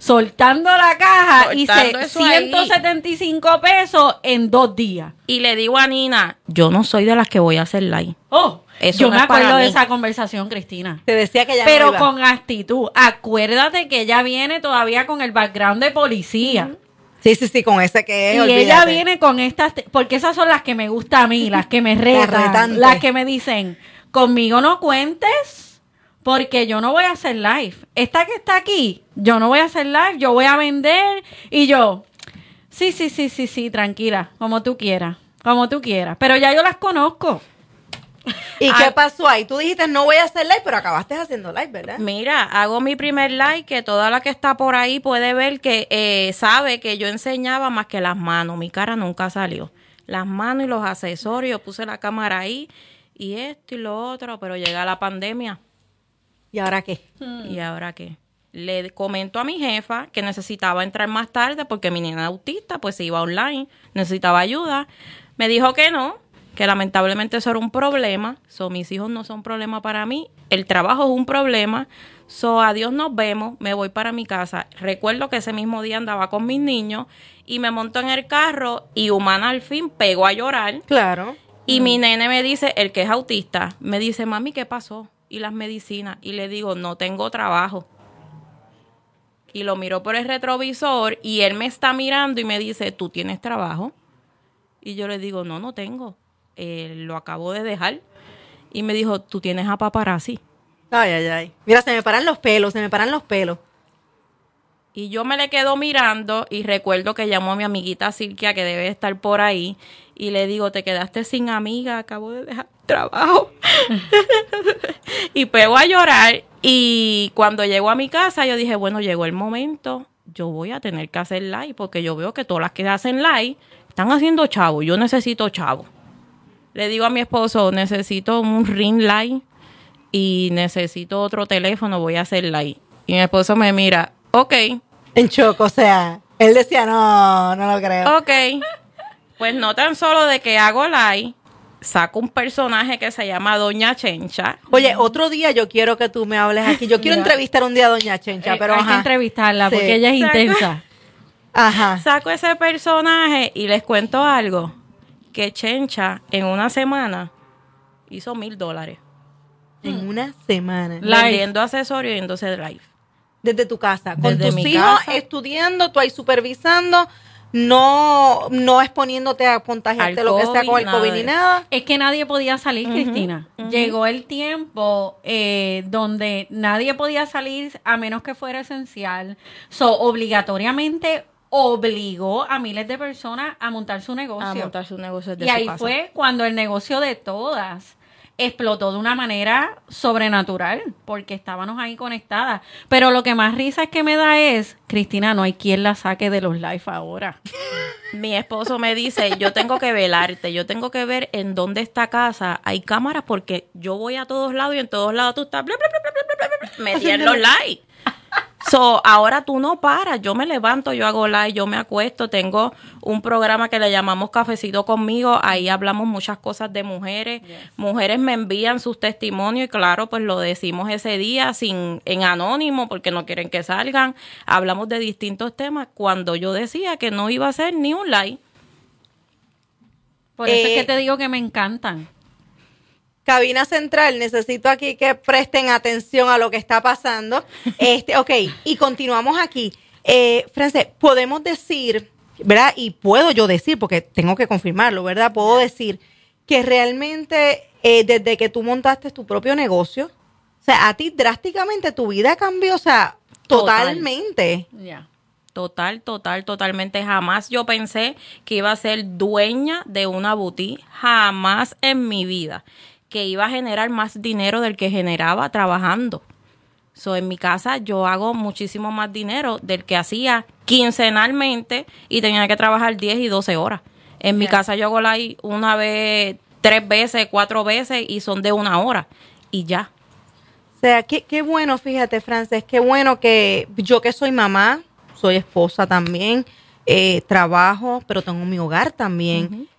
soltando la caja, Soltando hice eso ahí. ciento setenta y cinco pesos en dos días. Y le digo a Nina, yo no soy de las que voy a hacer live. Oh, Eso yo no me es para acuerdo de mí. esa conversación, Cristina. Te decía que ya Pero no iba. con actitud. Acuérdate que ella viene todavía con el background de policía. Sí, sí, sí, con ese que es, Y olvídate. ella viene con estas, te- porque esas son las que me gustan a mí, las que me retan, retantes. las que me dicen, conmigo no cuentes, porque yo no voy a hacer live. Esta que está aquí, yo no voy a hacer live, yo voy a vender, y yo, sí, sí, sí, sí, sí, tranquila, como tú quieras, como tú quieras. Pero ya yo las conozco. ¿Y Ah. qué pasó ahí? Tú dijiste, no voy a hacer live, pero acabaste haciendo live, ¿verdad? Mira, hago mi primer live, que toda la que está por ahí puede ver que eh, sabe que yo enseñaba más que las manos. Mi cara nunca salió. Las manos y los accesorios, puse la cámara ahí y esto y lo otro, pero llega la pandemia. ¿Y ahora qué? ¿Y ahora qué? Le comento a mi jefa que necesitaba entrar más tarde porque mi nena autista pues se iba online, necesitaba ayuda. Me dijo que no, que lamentablemente eso era un problema. So, mis hijos no son un problema para mí. El trabajo es un problema. So, adiós, nos vemos. Me voy para mi casa. Recuerdo que ese mismo día andaba con mis niños y me monto en el carro y Humana al fin pegó a llorar. Claro. Y mi nene me dice, el que es autista, me dice, mami, ¿qué pasó? Y las medicinas. Y le digo, no tengo trabajo. Y lo miro por el retrovisor y él me está mirando y me dice, ¿tú tienes trabajo? Y yo le digo, no, no tengo. Eh, lo acabo de dejar. Y me dijo, ¿tú tienes a paparazzi? Ay, ay, ay. Mira, se me paran los pelos, se me paran los pelos. Y yo me le quedo mirando y recuerdo que llamó a mi amiguita Silvia, que debe estar por ahí, y le digo, te quedaste sin amiga, acabo de dejar trabajo. Y pego a llorar. Y cuando llego a mi casa, yo dije, bueno, llegó el momento, yo voy a tener que hacer live, porque yo veo que todas las que hacen live están haciendo chavo, yo necesito chavo. Le digo a mi esposo, necesito un ring live y necesito otro teléfono, voy a hacer live. Y mi esposo me mira, ok, En shock, o sea, él decía, no, no lo creo. ok. Pues no tan solo de que hago live, saco un personaje que se llama Doña Chencha. Oye, otro día yo quiero que tú me hables aquí. Yo quiero Mira. entrevistar un día a Doña Chencha, Eh, pero hay ajá. que entrevistarla Sí. porque ella es Exacto. intensa. Ajá. Saco ese personaje y les cuento algo, que Chencha en una semana hizo mil dólares. En una semana. Live. Vendiendo accesorios y yéndose live. Desde tu casa. Con Desde tus mi hijos casa. estudiando, tú ahí supervisando, no, no exponiéndote a contagiarte Al lo que sea COVID, con el nada COVID de ni eso. nada. Es que nadie podía salir, Cristina. Llegó el tiempo eh, donde nadie podía salir a menos que fuera esencial. So, obligatoriamente obligó a miles de personas a montar su negocio. A montar su negocio desde y su ahí casa. fue cuando el negocio de todas explotó de una manera sobrenatural, porque estábamos ahí conectadas. Pero lo que más risa es que me da es, Cristina, no hay quien la saque de los live ahora. Mi esposo me dice, yo tengo que velarte, yo tengo que ver en dónde está casa. Hay cámaras porque yo voy a todos lados y en todos lados tú estás bla, bla, bla, bla, bla, bla, bla, metí en los live. So, ahora tú no paras, yo me levanto, yo hago live, yo me acuesto, tengo un programa que le llamamos Cafecito Conmigo, ahí hablamos muchas cosas de mujeres, mujeres me envían sus testimonios y claro, pues lo decimos ese día sin en anónimo porque no quieren que salgan, hablamos de distintos temas cuando yo decía que no iba a hacer ni un live. Por eso Eh, es que te digo que me encantan. Cabina central, necesito aquí que presten atención a lo que está pasando. Este, ok, y continuamos aquí. Eh, Frances, podemos decir, ¿verdad? Y puedo yo decir, porque tengo que confirmarlo, ¿verdad? Puedo decir que realmente eh, desde que tú montaste tu propio negocio, o sea, a ti drásticamente tu vida cambió, o sea, Total. totalmente. Ya. Total, total, totalmente. Jamás yo pensé que iba a ser dueña de una boutique. Jamás en mi vida. Que iba a generar más dinero del que generaba trabajando. So, en mi casa yo hago muchísimo más dinero del que hacía quincenalmente y tenía que trabajar diez y doce horas. En mi Ya. casa yo hago live una vez, tres veces, cuatro veces y son de una hora. Y ya. O sea, qué, qué bueno, fíjate, Frances, qué bueno que yo que soy mamá, soy esposa también, eh, trabajo, pero tengo mi hogar también.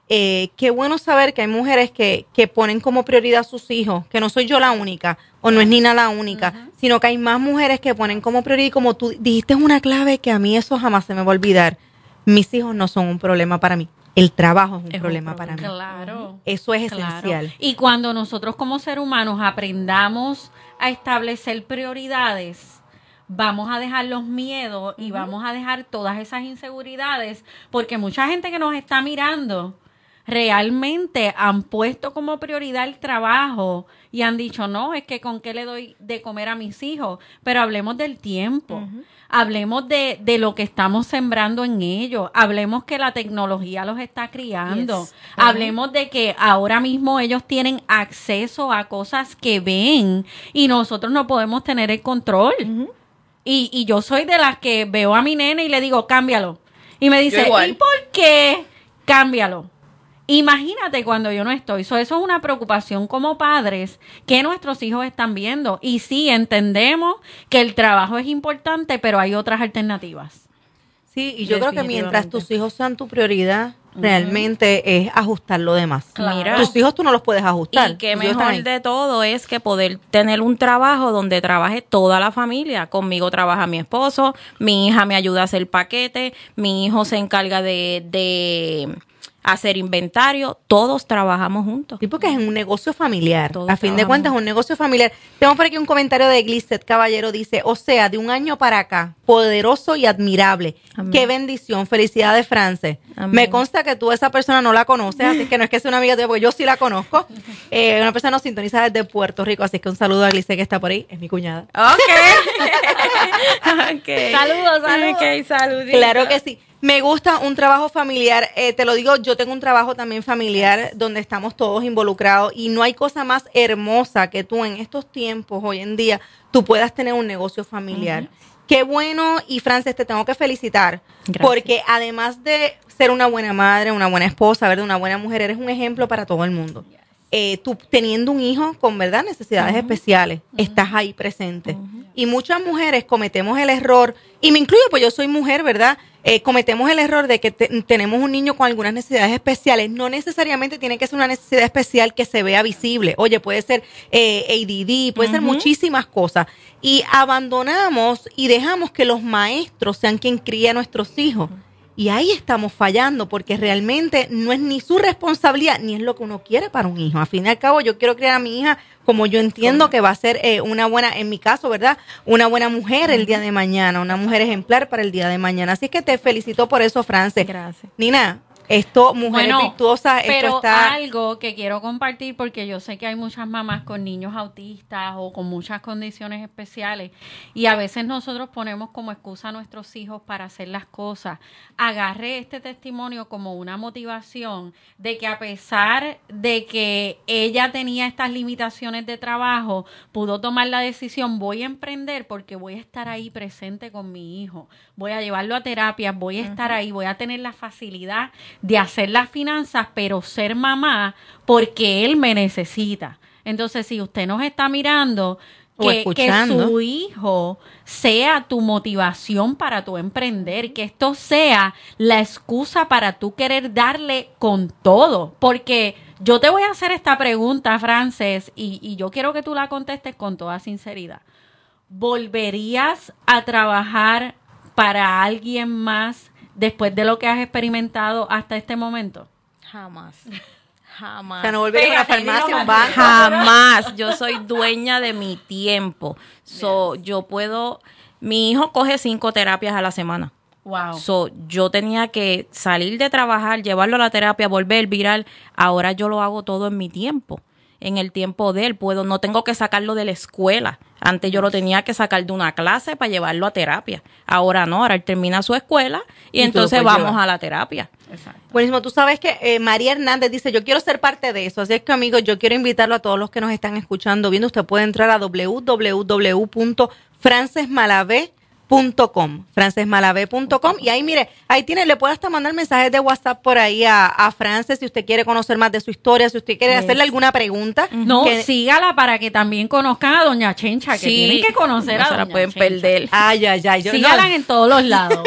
eh, qué bueno saber que hay mujeres que, que ponen como prioridad a sus hijos, que no soy yo la única, o no es Nina la única, uh-huh. sino que hay más mujeres que ponen como prioridad, y como tú dijiste una clave que a mí eso jamás se me va a olvidar, mis hijos no son un problema para mí. El trabajo es un, es problema, un problema para mí. Claro. Eso es claro. esencial. Y cuando nosotros como seres humanos aprendamos a establecer prioridades, vamos a dejar los miedos uh-huh. y vamos a dejar todas esas inseguridades, porque mucha gente que nos está mirando realmente han puesto como prioridad el trabajo y han dicho, no, es que con qué le doy de comer a mis hijos, pero hablemos del tiempo. Uh-huh. Hablemos de, de lo que estamos sembrando en ellos. Hablemos que la tecnología los está criando. Yes. Uh-huh. Hablemos de que ahora mismo ellos tienen acceso a cosas que ven y nosotros no podemos tener el control. Uh-huh. Y, y yo soy de las que veo a mi nene y le digo, cámbialo. Y me dice, ¿y por qué? Cámbialo. Imagínate cuando yo no estoy. So, eso es una preocupación como padres que nuestros hijos están viendo. Y sí, entendemos que el trabajo es importante, pero hay otras alternativas. Sí, y yo creo que mientras tus hijos sean tu prioridad, uh-huh. realmente es ajustar lo demás. Claro. Mira, tus hijos tú no los puedes ajustar. Y que mejor de todo es que poder tener un trabajo donde trabaje toda la familia. Conmigo trabaja mi esposo, mi hija me ayuda a hacer paquete, mi hijo se encarga de... de hacer inventario, todos trabajamos juntos. Sí, porque es un negocio familiar. Todos a fin de cuentas es un negocio familiar. Tengo por aquí un comentario de Glisset Caballero, dice, o sea, de un año para acá, poderoso y admirable. Amén. Qué bendición, felicidades, Frances. Amén. Me consta que tú esa persona no la conoces, así que no es que sea una amiga tuya, porque yo sí la conozco. Eh, una persona nos sintoniza desde Puerto Rico, así que un saludo a Glisset que está por ahí, es mi cuñada. Ok. okay. Saludos, saludos. Okay, saluditos. Claro que sí. Me gusta un trabajo familiar, eh, te lo digo, yo tengo un trabajo también familiar donde estamos todos involucrados y no hay cosa más hermosa que tú en estos tiempos, hoy en día, tú puedas tener un negocio familiar. Uh-huh. Qué bueno, y Frances, te tengo que felicitar. Gracias. Porque además de ser una buena madre, una buena esposa, ¿verdad? Una buena mujer, eres un ejemplo para todo el mundo. Yes. Eh, tú teniendo un hijo con, ¿verdad?, necesidades uh-huh. especiales, uh-huh. estás ahí presente. Uh-huh. Y muchas mujeres cometemos el error, y me incluyo, pues yo soy mujer, ¿verdad?, Eh, cometemos el error de que te, tenemos un niño con algunas necesidades especiales. No necesariamente tiene que ser una necesidad especial que se vea visible. Oye, puede ser eh, A D D, puede uh-huh. ser muchísimas cosas. Y abandonamos y dejamos que los maestros sean quien críe a nuestros hijos. Y ahí estamos fallando porque realmente no es ni su responsabilidad ni es lo que uno quiere para un hijo. Al fin y al cabo, yo quiero criar a mi hija como yo entiendo que va a ser eh, una buena, en mi caso, ¿verdad? Una buena mujer el día de mañana, una mujer ejemplar para el día de mañana. Así que te felicito por eso, Frances. Gracias. Nina, esto, mujeres bueno, virtuosas, esto pero está... algo que quiero compartir porque yo sé que hay muchas mamás con niños autistas o con muchas condiciones especiales y a veces nosotros ponemos como excusa a nuestros hijos para hacer las cosas. Agarre este testimonio como una motivación de que a pesar de que ella tenía estas limitaciones de trabajo, pudo tomar la decisión, voy a emprender porque voy a estar ahí presente con mi hijo, voy a llevarlo a terapia, voy a uh-huh. estar ahí, voy a tener la facilidad de hacer las finanzas, pero ser mamá porque él me necesita. Entonces, si usted nos está mirando, que, que su hijo sea tu motivación para tu emprender, que esto sea la excusa para tú querer darle con todo. Porque yo te voy a hacer esta pregunta, Frances, y, y yo quiero que tú la contestes con toda sinceridad. ¿Volverías a trabajar para alguien más después de lo que has experimentado hasta este momento? Jamás. Jamás. O sea, no volverías a una farmacia, un banco. Jamás. Yo soy dueña de mi tiempo. So, yes. Yo puedo... Mi hijo coge cinco terapias a la semana. Wow. So, yo tenía que salir de trabajar, llevarlo a la terapia, volver, virar. Ahora yo lo hago todo en mi tiempo. En el tiempo de él. Puedo, no tengo que sacarlo de la escuela. Antes yo lo tenía que sacar de una clase para llevarlo a terapia. Ahora no, ahora él termina su escuela y, y entonces vamos llevar a la terapia. Exacto. Buenísimo, tú sabes que eh, María Hernández dice, yo quiero ser parte de eso. Así es que, amigos, yo quiero invitarlo a todos los que nos están escuchando, viendo. Usted puede entrar a w w w punto frances malavé Punto com, francesmalavé punto com, y ahí mire, ahí tiene, le puede hasta mandar mensajes de WhatsApp por ahí a, a Frances si usted quiere conocer más de su historia, si usted quiere yes. hacerle alguna pregunta. No, que, sígala para que también conozcan a Doña Chencha, que sí, tienen que conocer no a se Doña la pueden Chencha. perder. Ay, ay, ay. Yo, sígala no. en todos los lados.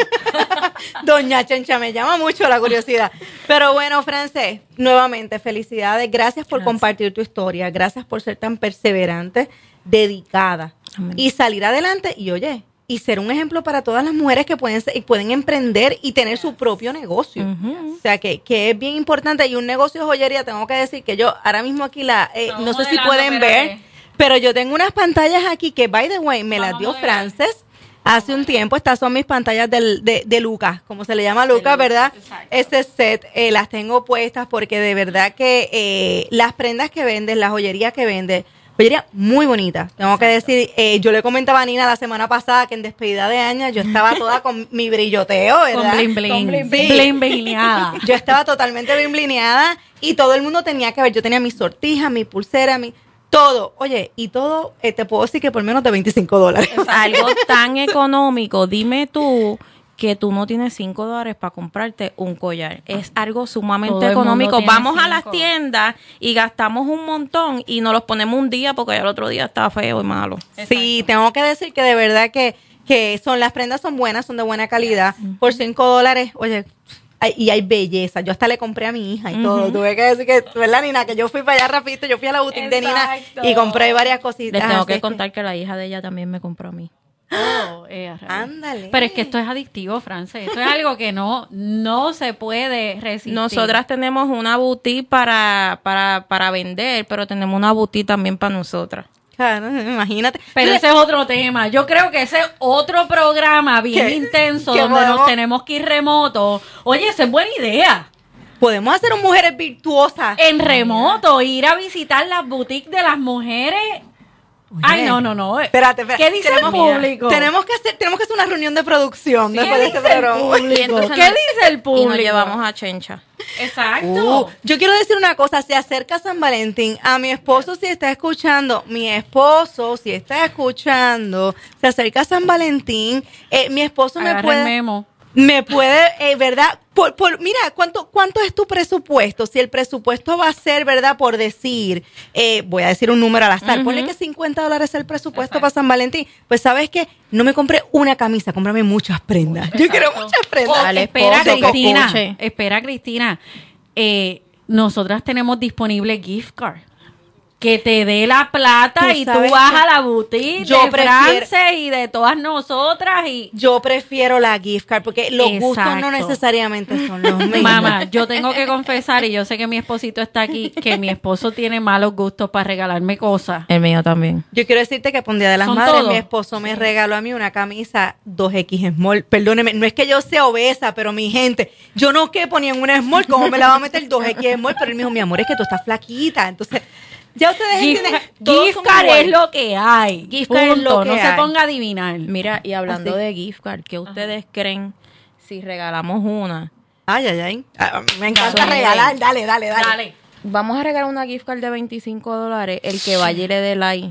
Doña Chencha, me llama mucho la curiosidad. Pero bueno, Frances, nuevamente, felicidades, gracias por gracias. compartir tu historia, gracias por ser tan perseverante, dedicada Amén. y salir adelante y oye, y ser un ejemplo para todas las mujeres que pueden ser, y pueden emprender y tener su propio negocio. Uh-huh. O sea, que, que es bien importante. Y un negocio de joyería, tengo que decir que yo ahora mismo aquí la, eh, no sé si pueden ver, pero yo tengo unas pantallas aquí que, by the way, me las dio Frances hace un tiempo. Estas son mis pantallas del, de, de Lucas, como se le llama a Lucas, ¿verdad? Este set, eh, las tengo puestas porque de verdad que eh, las prendas que vendes, la joyería que vendes, joyería muy bonita. Tengo Exacto. que decir, eh, yo le comentaba a Nina la semana pasada que en despedida de año yo estaba toda con mi brilloteo, ¿verdad? Con blin blin. Con blin blin. Sí. Blin blineada. Yo estaba totalmente blin blineada y todo el mundo tenía que ver. Yo tenía mis sortijas, mi pulsera, mi todo. Oye, y todo, eh, te puedo decir que por menos de veinticinco dólares. Algo tan económico. Dime tú que tú no tienes cinco dólares para comprarte un collar. Es algo sumamente todo económico. Vamos cinco. a las tiendas y gastamos un montón y nos los ponemos un día porque ya el otro día está feo y malo. Exacto. Sí, tengo que decir que de verdad que, que son las prendas son buenas, son de buena calidad. Yes. Por cinco dólares, oye, hay, y hay belleza. Yo hasta le compré a mi hija y uh-huh. todo. Tuve que decir que, ¿verdad, Nina? Que yo fui para allá rapidito, yo fui a la boutique Exacto. de Nina y compré varias cositas. Les tengo que contar que la hija de ella también me compró a mí. Oh, eh, Ándale. Pero es que esto es adictivo, Frances. Esto es algo que no, no se puede resistir. Nosotras tenemos una boutique para, para, para vender, pero tenemos una boutique también para nosotras. Claro, imagínate. Pero ese es otro tema. Yo creo que ese es otro programa bien ¿Qué? intenso ¿Qué donde podemos? nos tenemos que ir remoto. Oye, esa es buena idea. Podemos hacer un Mujeres Virtuosas. En remoto, ir a visitar las boutiques de las mujeres. Oye, Ay, no, no, no. Espérate, espérate. ¿Qué dice el público? Tenemos que hacer, tenemos que hacer una reunión de producción sí, después de este programa. ¿Qué dice el público? Y nos llevamos a Chencha. Exacto. Uh, yo quiero decir una cosa, se acerca San Valentín. A mi esposo, si está escuchando, mi esposo, si está escuchando, se acerca San Valentín. Eh, mi esposo Agarra me puede... el memo. Me puede, eh, ¿verdad? Por, por, mira, ¿cuánto, ¿cuánto es tu presupuesto? Si el presupuesto va a ser, ¿verdad? Por decir, eh, voy a decir un número al azar, uh-huh. ponle que cincuenta dólares es el presupuesto Exacto. para San Valentín. Pues, ¿sabes qué? No me compré una camisa, cómprame muchas prendas. Exacto. Yo quiero muchas prendas. Oh, Dale, espera, Cristina, espera, Cristina. Eh, nosotras tenemos disponible gift card. Que te dé la plata y tú vas a la boutique yo de Frances y de todas nosotras. Y yo prefiero la gift card porque los Exacto. gustos no necesariamente son los mismos. Mamá, yo tengo que confesar, y yo sé que mi esposito está aquí, que mi esposo tiene malos gustos para regalarme cosas. El mío también. Yo quiero decirte que por un Día de las Madres todos? mi esposo me regaló a mí una camisa dos equis small. Perdóneme, no es que yo sea obesa, pero mi gente, yo no quepo ni en una small, ¿cómo me la va a meter dos equis small? Pero él me dijo, mi amor, es que tú estás flaquita, entonces... Ya ustedes gift, entienden. Gift card es lo que hay. Gift card es lo que no hay. se ponga a adivinar. Mira, y hablando Así. de gift card, ¿qué ustedes Ajá. creen si regalamos una? Ay, ay, ay. Ah, me encanta Son regalar. Dale, dale, dale, dale. Vamos a regalar una gift card de veinticinco dólares. El que vaya y le dé like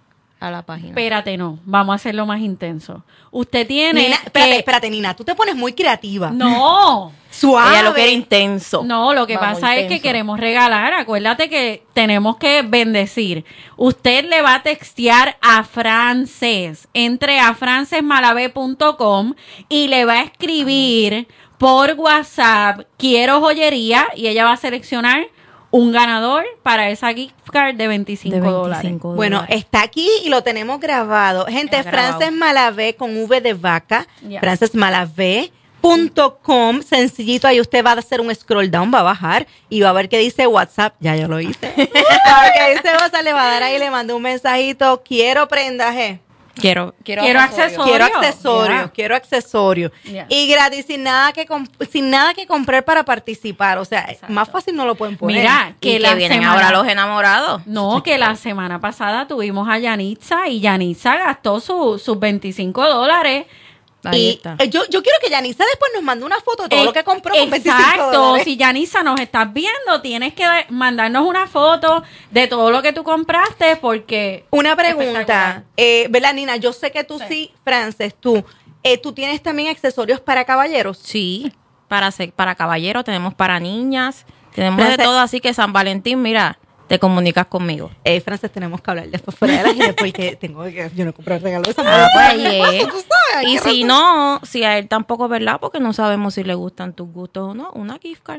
a la página. Espérate, no. Vamos a hacerlo más intenso. Usted tiene Nina, que... espérate, espérate, Nina. Tú te pones muy creativa. No. Suave. Ella lo quiere intenso. No, lo que Vamos, pasa intenso. es que queremos regalar. Acuérdate que tenemos que bendecir. Usted le va a textear a Frances. Entre a francesmalavé punto com y le va a escribir por WhatsApp, quiero joyería, y ella va a seleccionar un ganador para esa gift card de veinticinco dólares. Bueno, está aquí y lo tenemos grabado. Gente, Frances Malavé con V de vaca. Yeah. Frances Malavé punto com, sencillito, ahí usted va a hacer un scroll down, va a bajar y va a ver que dice WhatsApp, ya yo lo hice. Porque dice WhatsApp, le va a dar ahí, le mando un mensajito, quiero prendaje. Quiero, quiero, quiero accesorio. Quiero accesorio, yeah. quiero accesorio. Yeah. Y gratis, sin nada que comp- sin nada que comprar para participar. O sea, Exacto. más fácil no lo pueden poner. Mira, que, y la que vienen semana, ahora los enamorados. No, que la semana pasada tuvimos a Yanitza y Yanitza gastó su, sus veinticinco dólares. Ahí y está. Yo, yo quiero que Yanisa después nos mande una foto de todo eh, lo que compró con veinticinco Exacto, dólares. Si Yanisa nos estás viendo, tienes que mandarnos una foto de todo lo que tú compraste porque... Una pregunta, eh, ¿verdad, Nina? Yo sé que tú sí, sí Frances, tú, Eh, ¿Tú tienes también accesorios para caballeros? Sí, para, se- para caballeros, tenemos para niñas, tenemos Frances- de todo, así que San Valentín, mira, te comunicas conmigo. Eh, Frances, tenemos que hablar después fuera de la gira porque tengo que, yo no compré el regalo de San Ah, Valentín. pues, ¿Qué yeah. pasa? Tú sabes, Y ¿qué si razón? no, si a él tampoco, ¿verdad? Porque no sabemos si le gustan tus gustos o no, una gift card.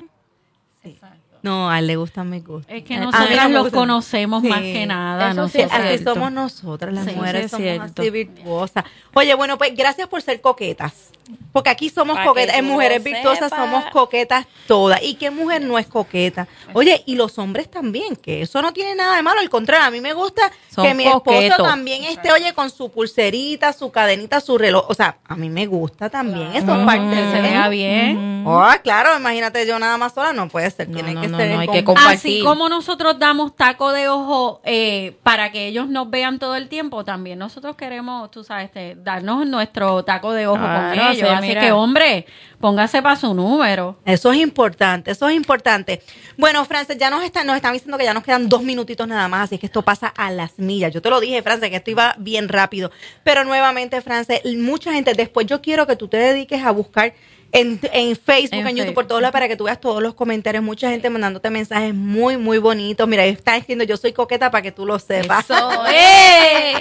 No, a él le gustan mis gustos. Es que A mí no nosotras me los gusta. conocemos Sí. más que nada. Eso sí Sí, es nosotras. así cierto. somos nosotras, las Sí, mujeres sí es somos cierto. así virtuosas. Oye, bueno, pues gracias por ser coquetas. Porque aquí somos Pa' que coquetas, en tú Mujeres lo Virtuosas sepas. somos coquetas todas. ¿Y qué mujer no es coqueta? Oye, y los hombres también, que eso no tiene nada de malo, al contrario, a mí me gusta Son que mi esposo coquetos. también esté, oye, con su pulserita, su cadenita, su reloj. O sea, a mí me gusta también, eso es parte Que se de vea bien. Oh, claro, imagínate yo nada más sola, no puede ser, No, tiene no, que no, ser no, en hay que conjunto. compartir. Así como nosotros damos taco de ojo eh, para que ellos nos vean todo el tiempo, también nosotros queremos, tú sabes, este, darnos nuestro taco de ojo Ah, con no ellos. sé, Así mira. que, hombre, póngase para su número. Eso es importante, eso es importante. Bueno, Frances, ya nos están, nos están diciendo que ya nos quedan dos minutitos nada más, así es que esto pasa a las millas. Yo te lo dije, Frances, que esto iba bien rápido. Pero nuevamente, Frances, mucha gente, después yo quiero que tú te dediques a buscar en, en Facebook, en, En YouTube, Facebook. por todos lados, para que tú veas todos los comentarios. Mucha gente mandándote mensajes muy, muy bonitos. Mira, ahí está diciendo, yo soy coqueta para que tú lo sepas. Eso es.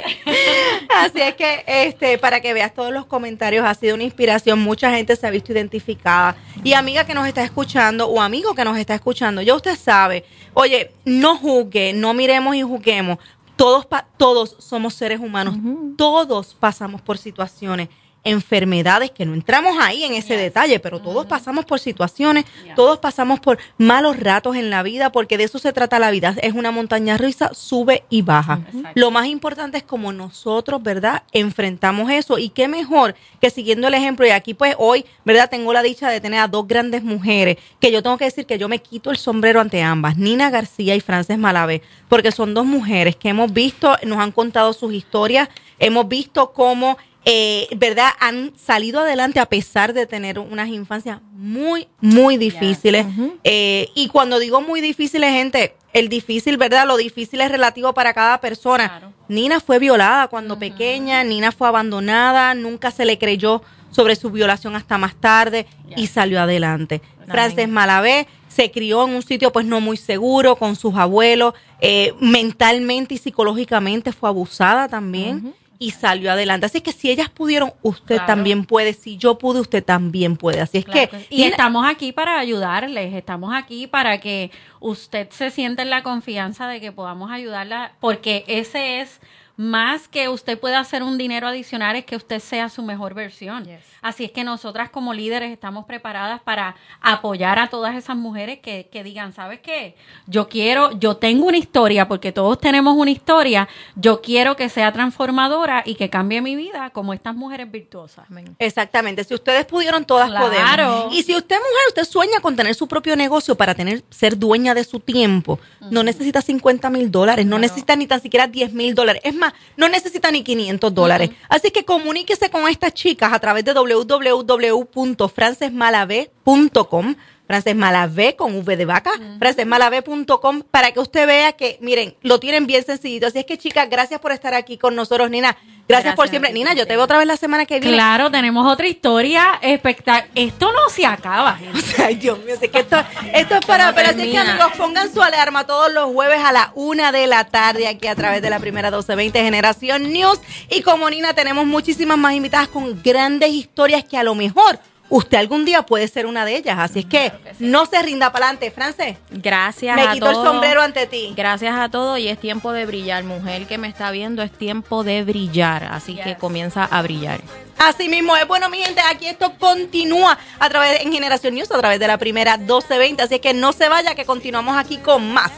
Así es que, este, para que veas todos los comentarios, ha sido una inspiración. Mucha gente se ha visto identificada. Y amiga que nos está escuchando o amigo que nos está escuchando, ya usted sabe, oye, no juzgue, no miremos y juzguemos. Todos, pa- todos somos seres humanos. Todos pasamos por situaciones, enfermedades, que no entramos ahí en ese detalle, pero todos pasamos por situaciones, todos pasamos por malos ratos en la vida, porque de eso se trata la vida. Es una montaña rusa, sube y baja. Lo más importante es como nosotros, ¿verdad?, enfrentamos eso. Y qué mejor que siguiendo el ejemplo. Y aquí pues hoy, ¿verdad?, tengo la dicha de tener a dos grandes mujeres, que yo tengo que decir que yo me quito el sombrero ante ambas, Nina García y Frances Malavé, porque son dos mujeres que hemos visto, nos han contado sus historias, hemos visto cómo Eh, ¿verdad?, han salido adelante a pesar de tener unas infancias muy, muy difíciles. Eh, y cuando digo muy difíciles, gente, el difícil, ¿verdad?, lo difícil es relativo para cada persona. Claro. Nina fue violada cuando pequeña, Nina fue abandonada, nunca se le creyó sobre su violación hasta más tarde y salió adelante. Amén. Frances Malavé se crió en un sitio pues no muy seguro con sus abuelos, eh, mentalmente y psicológicamente fue abusada también. Y salió adelante. Así que si ellas pudieron, usted Claro. también puede. Si yo pude, usted también puede. Así es Claro que, que sí. Y estamos aquí para ayudarles, estamos aquí para que usted se sienta en la confianza de que podamos ayudarla, porque ese es más que usted pueda hacer un dinero adicional, es que usted sea su mejor versión. Yes. Así es que nosotras como líderes estamos preparadas para apoyar a todas esas mujeres que, que digan, ¿sabes qué? Yo quiero, yo tengo una historia, porque todos tenemos una historia, yo quiero que sea transformadora y que cambie mi vida como estas mujeres virtuosas. Amén. exactamente, si ustedes pudieron, todas Claro. podemos. Y si usted, mujer, usted sueña con tener su propio negocio para tener, ser dueña de su tiempo, no necesita cincuenta mil dólares, no necesita ni tan siquiera diez mil dólares. Es más, no necesita ni quinientos dólares. Así que comuníquese con estas chicas a través de doble u doble u doble u punto frances malavé punto com. Frances Malavé con V de vaca, frances malavé punto com, para que usted vea que, miren, lo tienen bien sencillito. Así es que, chicas, gracias por estar aquí con nosotros, Nina. Gracias, Gracias por a siempre. ti, Nina, yo te Cristina. veo otra vez la semana que viene. Claro, tenemos otra historia espectacular. Esto no se acaba, gente. O sea, ay, Dios mío, sé que esto, esto es para, no pero así es que, termina. amigos, pongan su alarma todos los jueves a la una de la tarde aquí a través de la primera doce veinte Generación News. Y como Nina, tenemos muchísimas más invitadas con grandes historias que a lo mejor usted algún día puede ser una de ellas. Así es que, no se rinda para adelante, Frances. Gracias Me a quito el todos. sombrero ante ti. Gracias a todos y es tiempo de brillar. Mujer que me está viendo, es tiempo de brillar. Así que Yes. comienza a brillar. Así mismo es. Bueno, mi gente, aquí esto continúa a través de, en Generación News, a través de la primera doce veinte. Así que no se vaya, que continuamos aquí con más.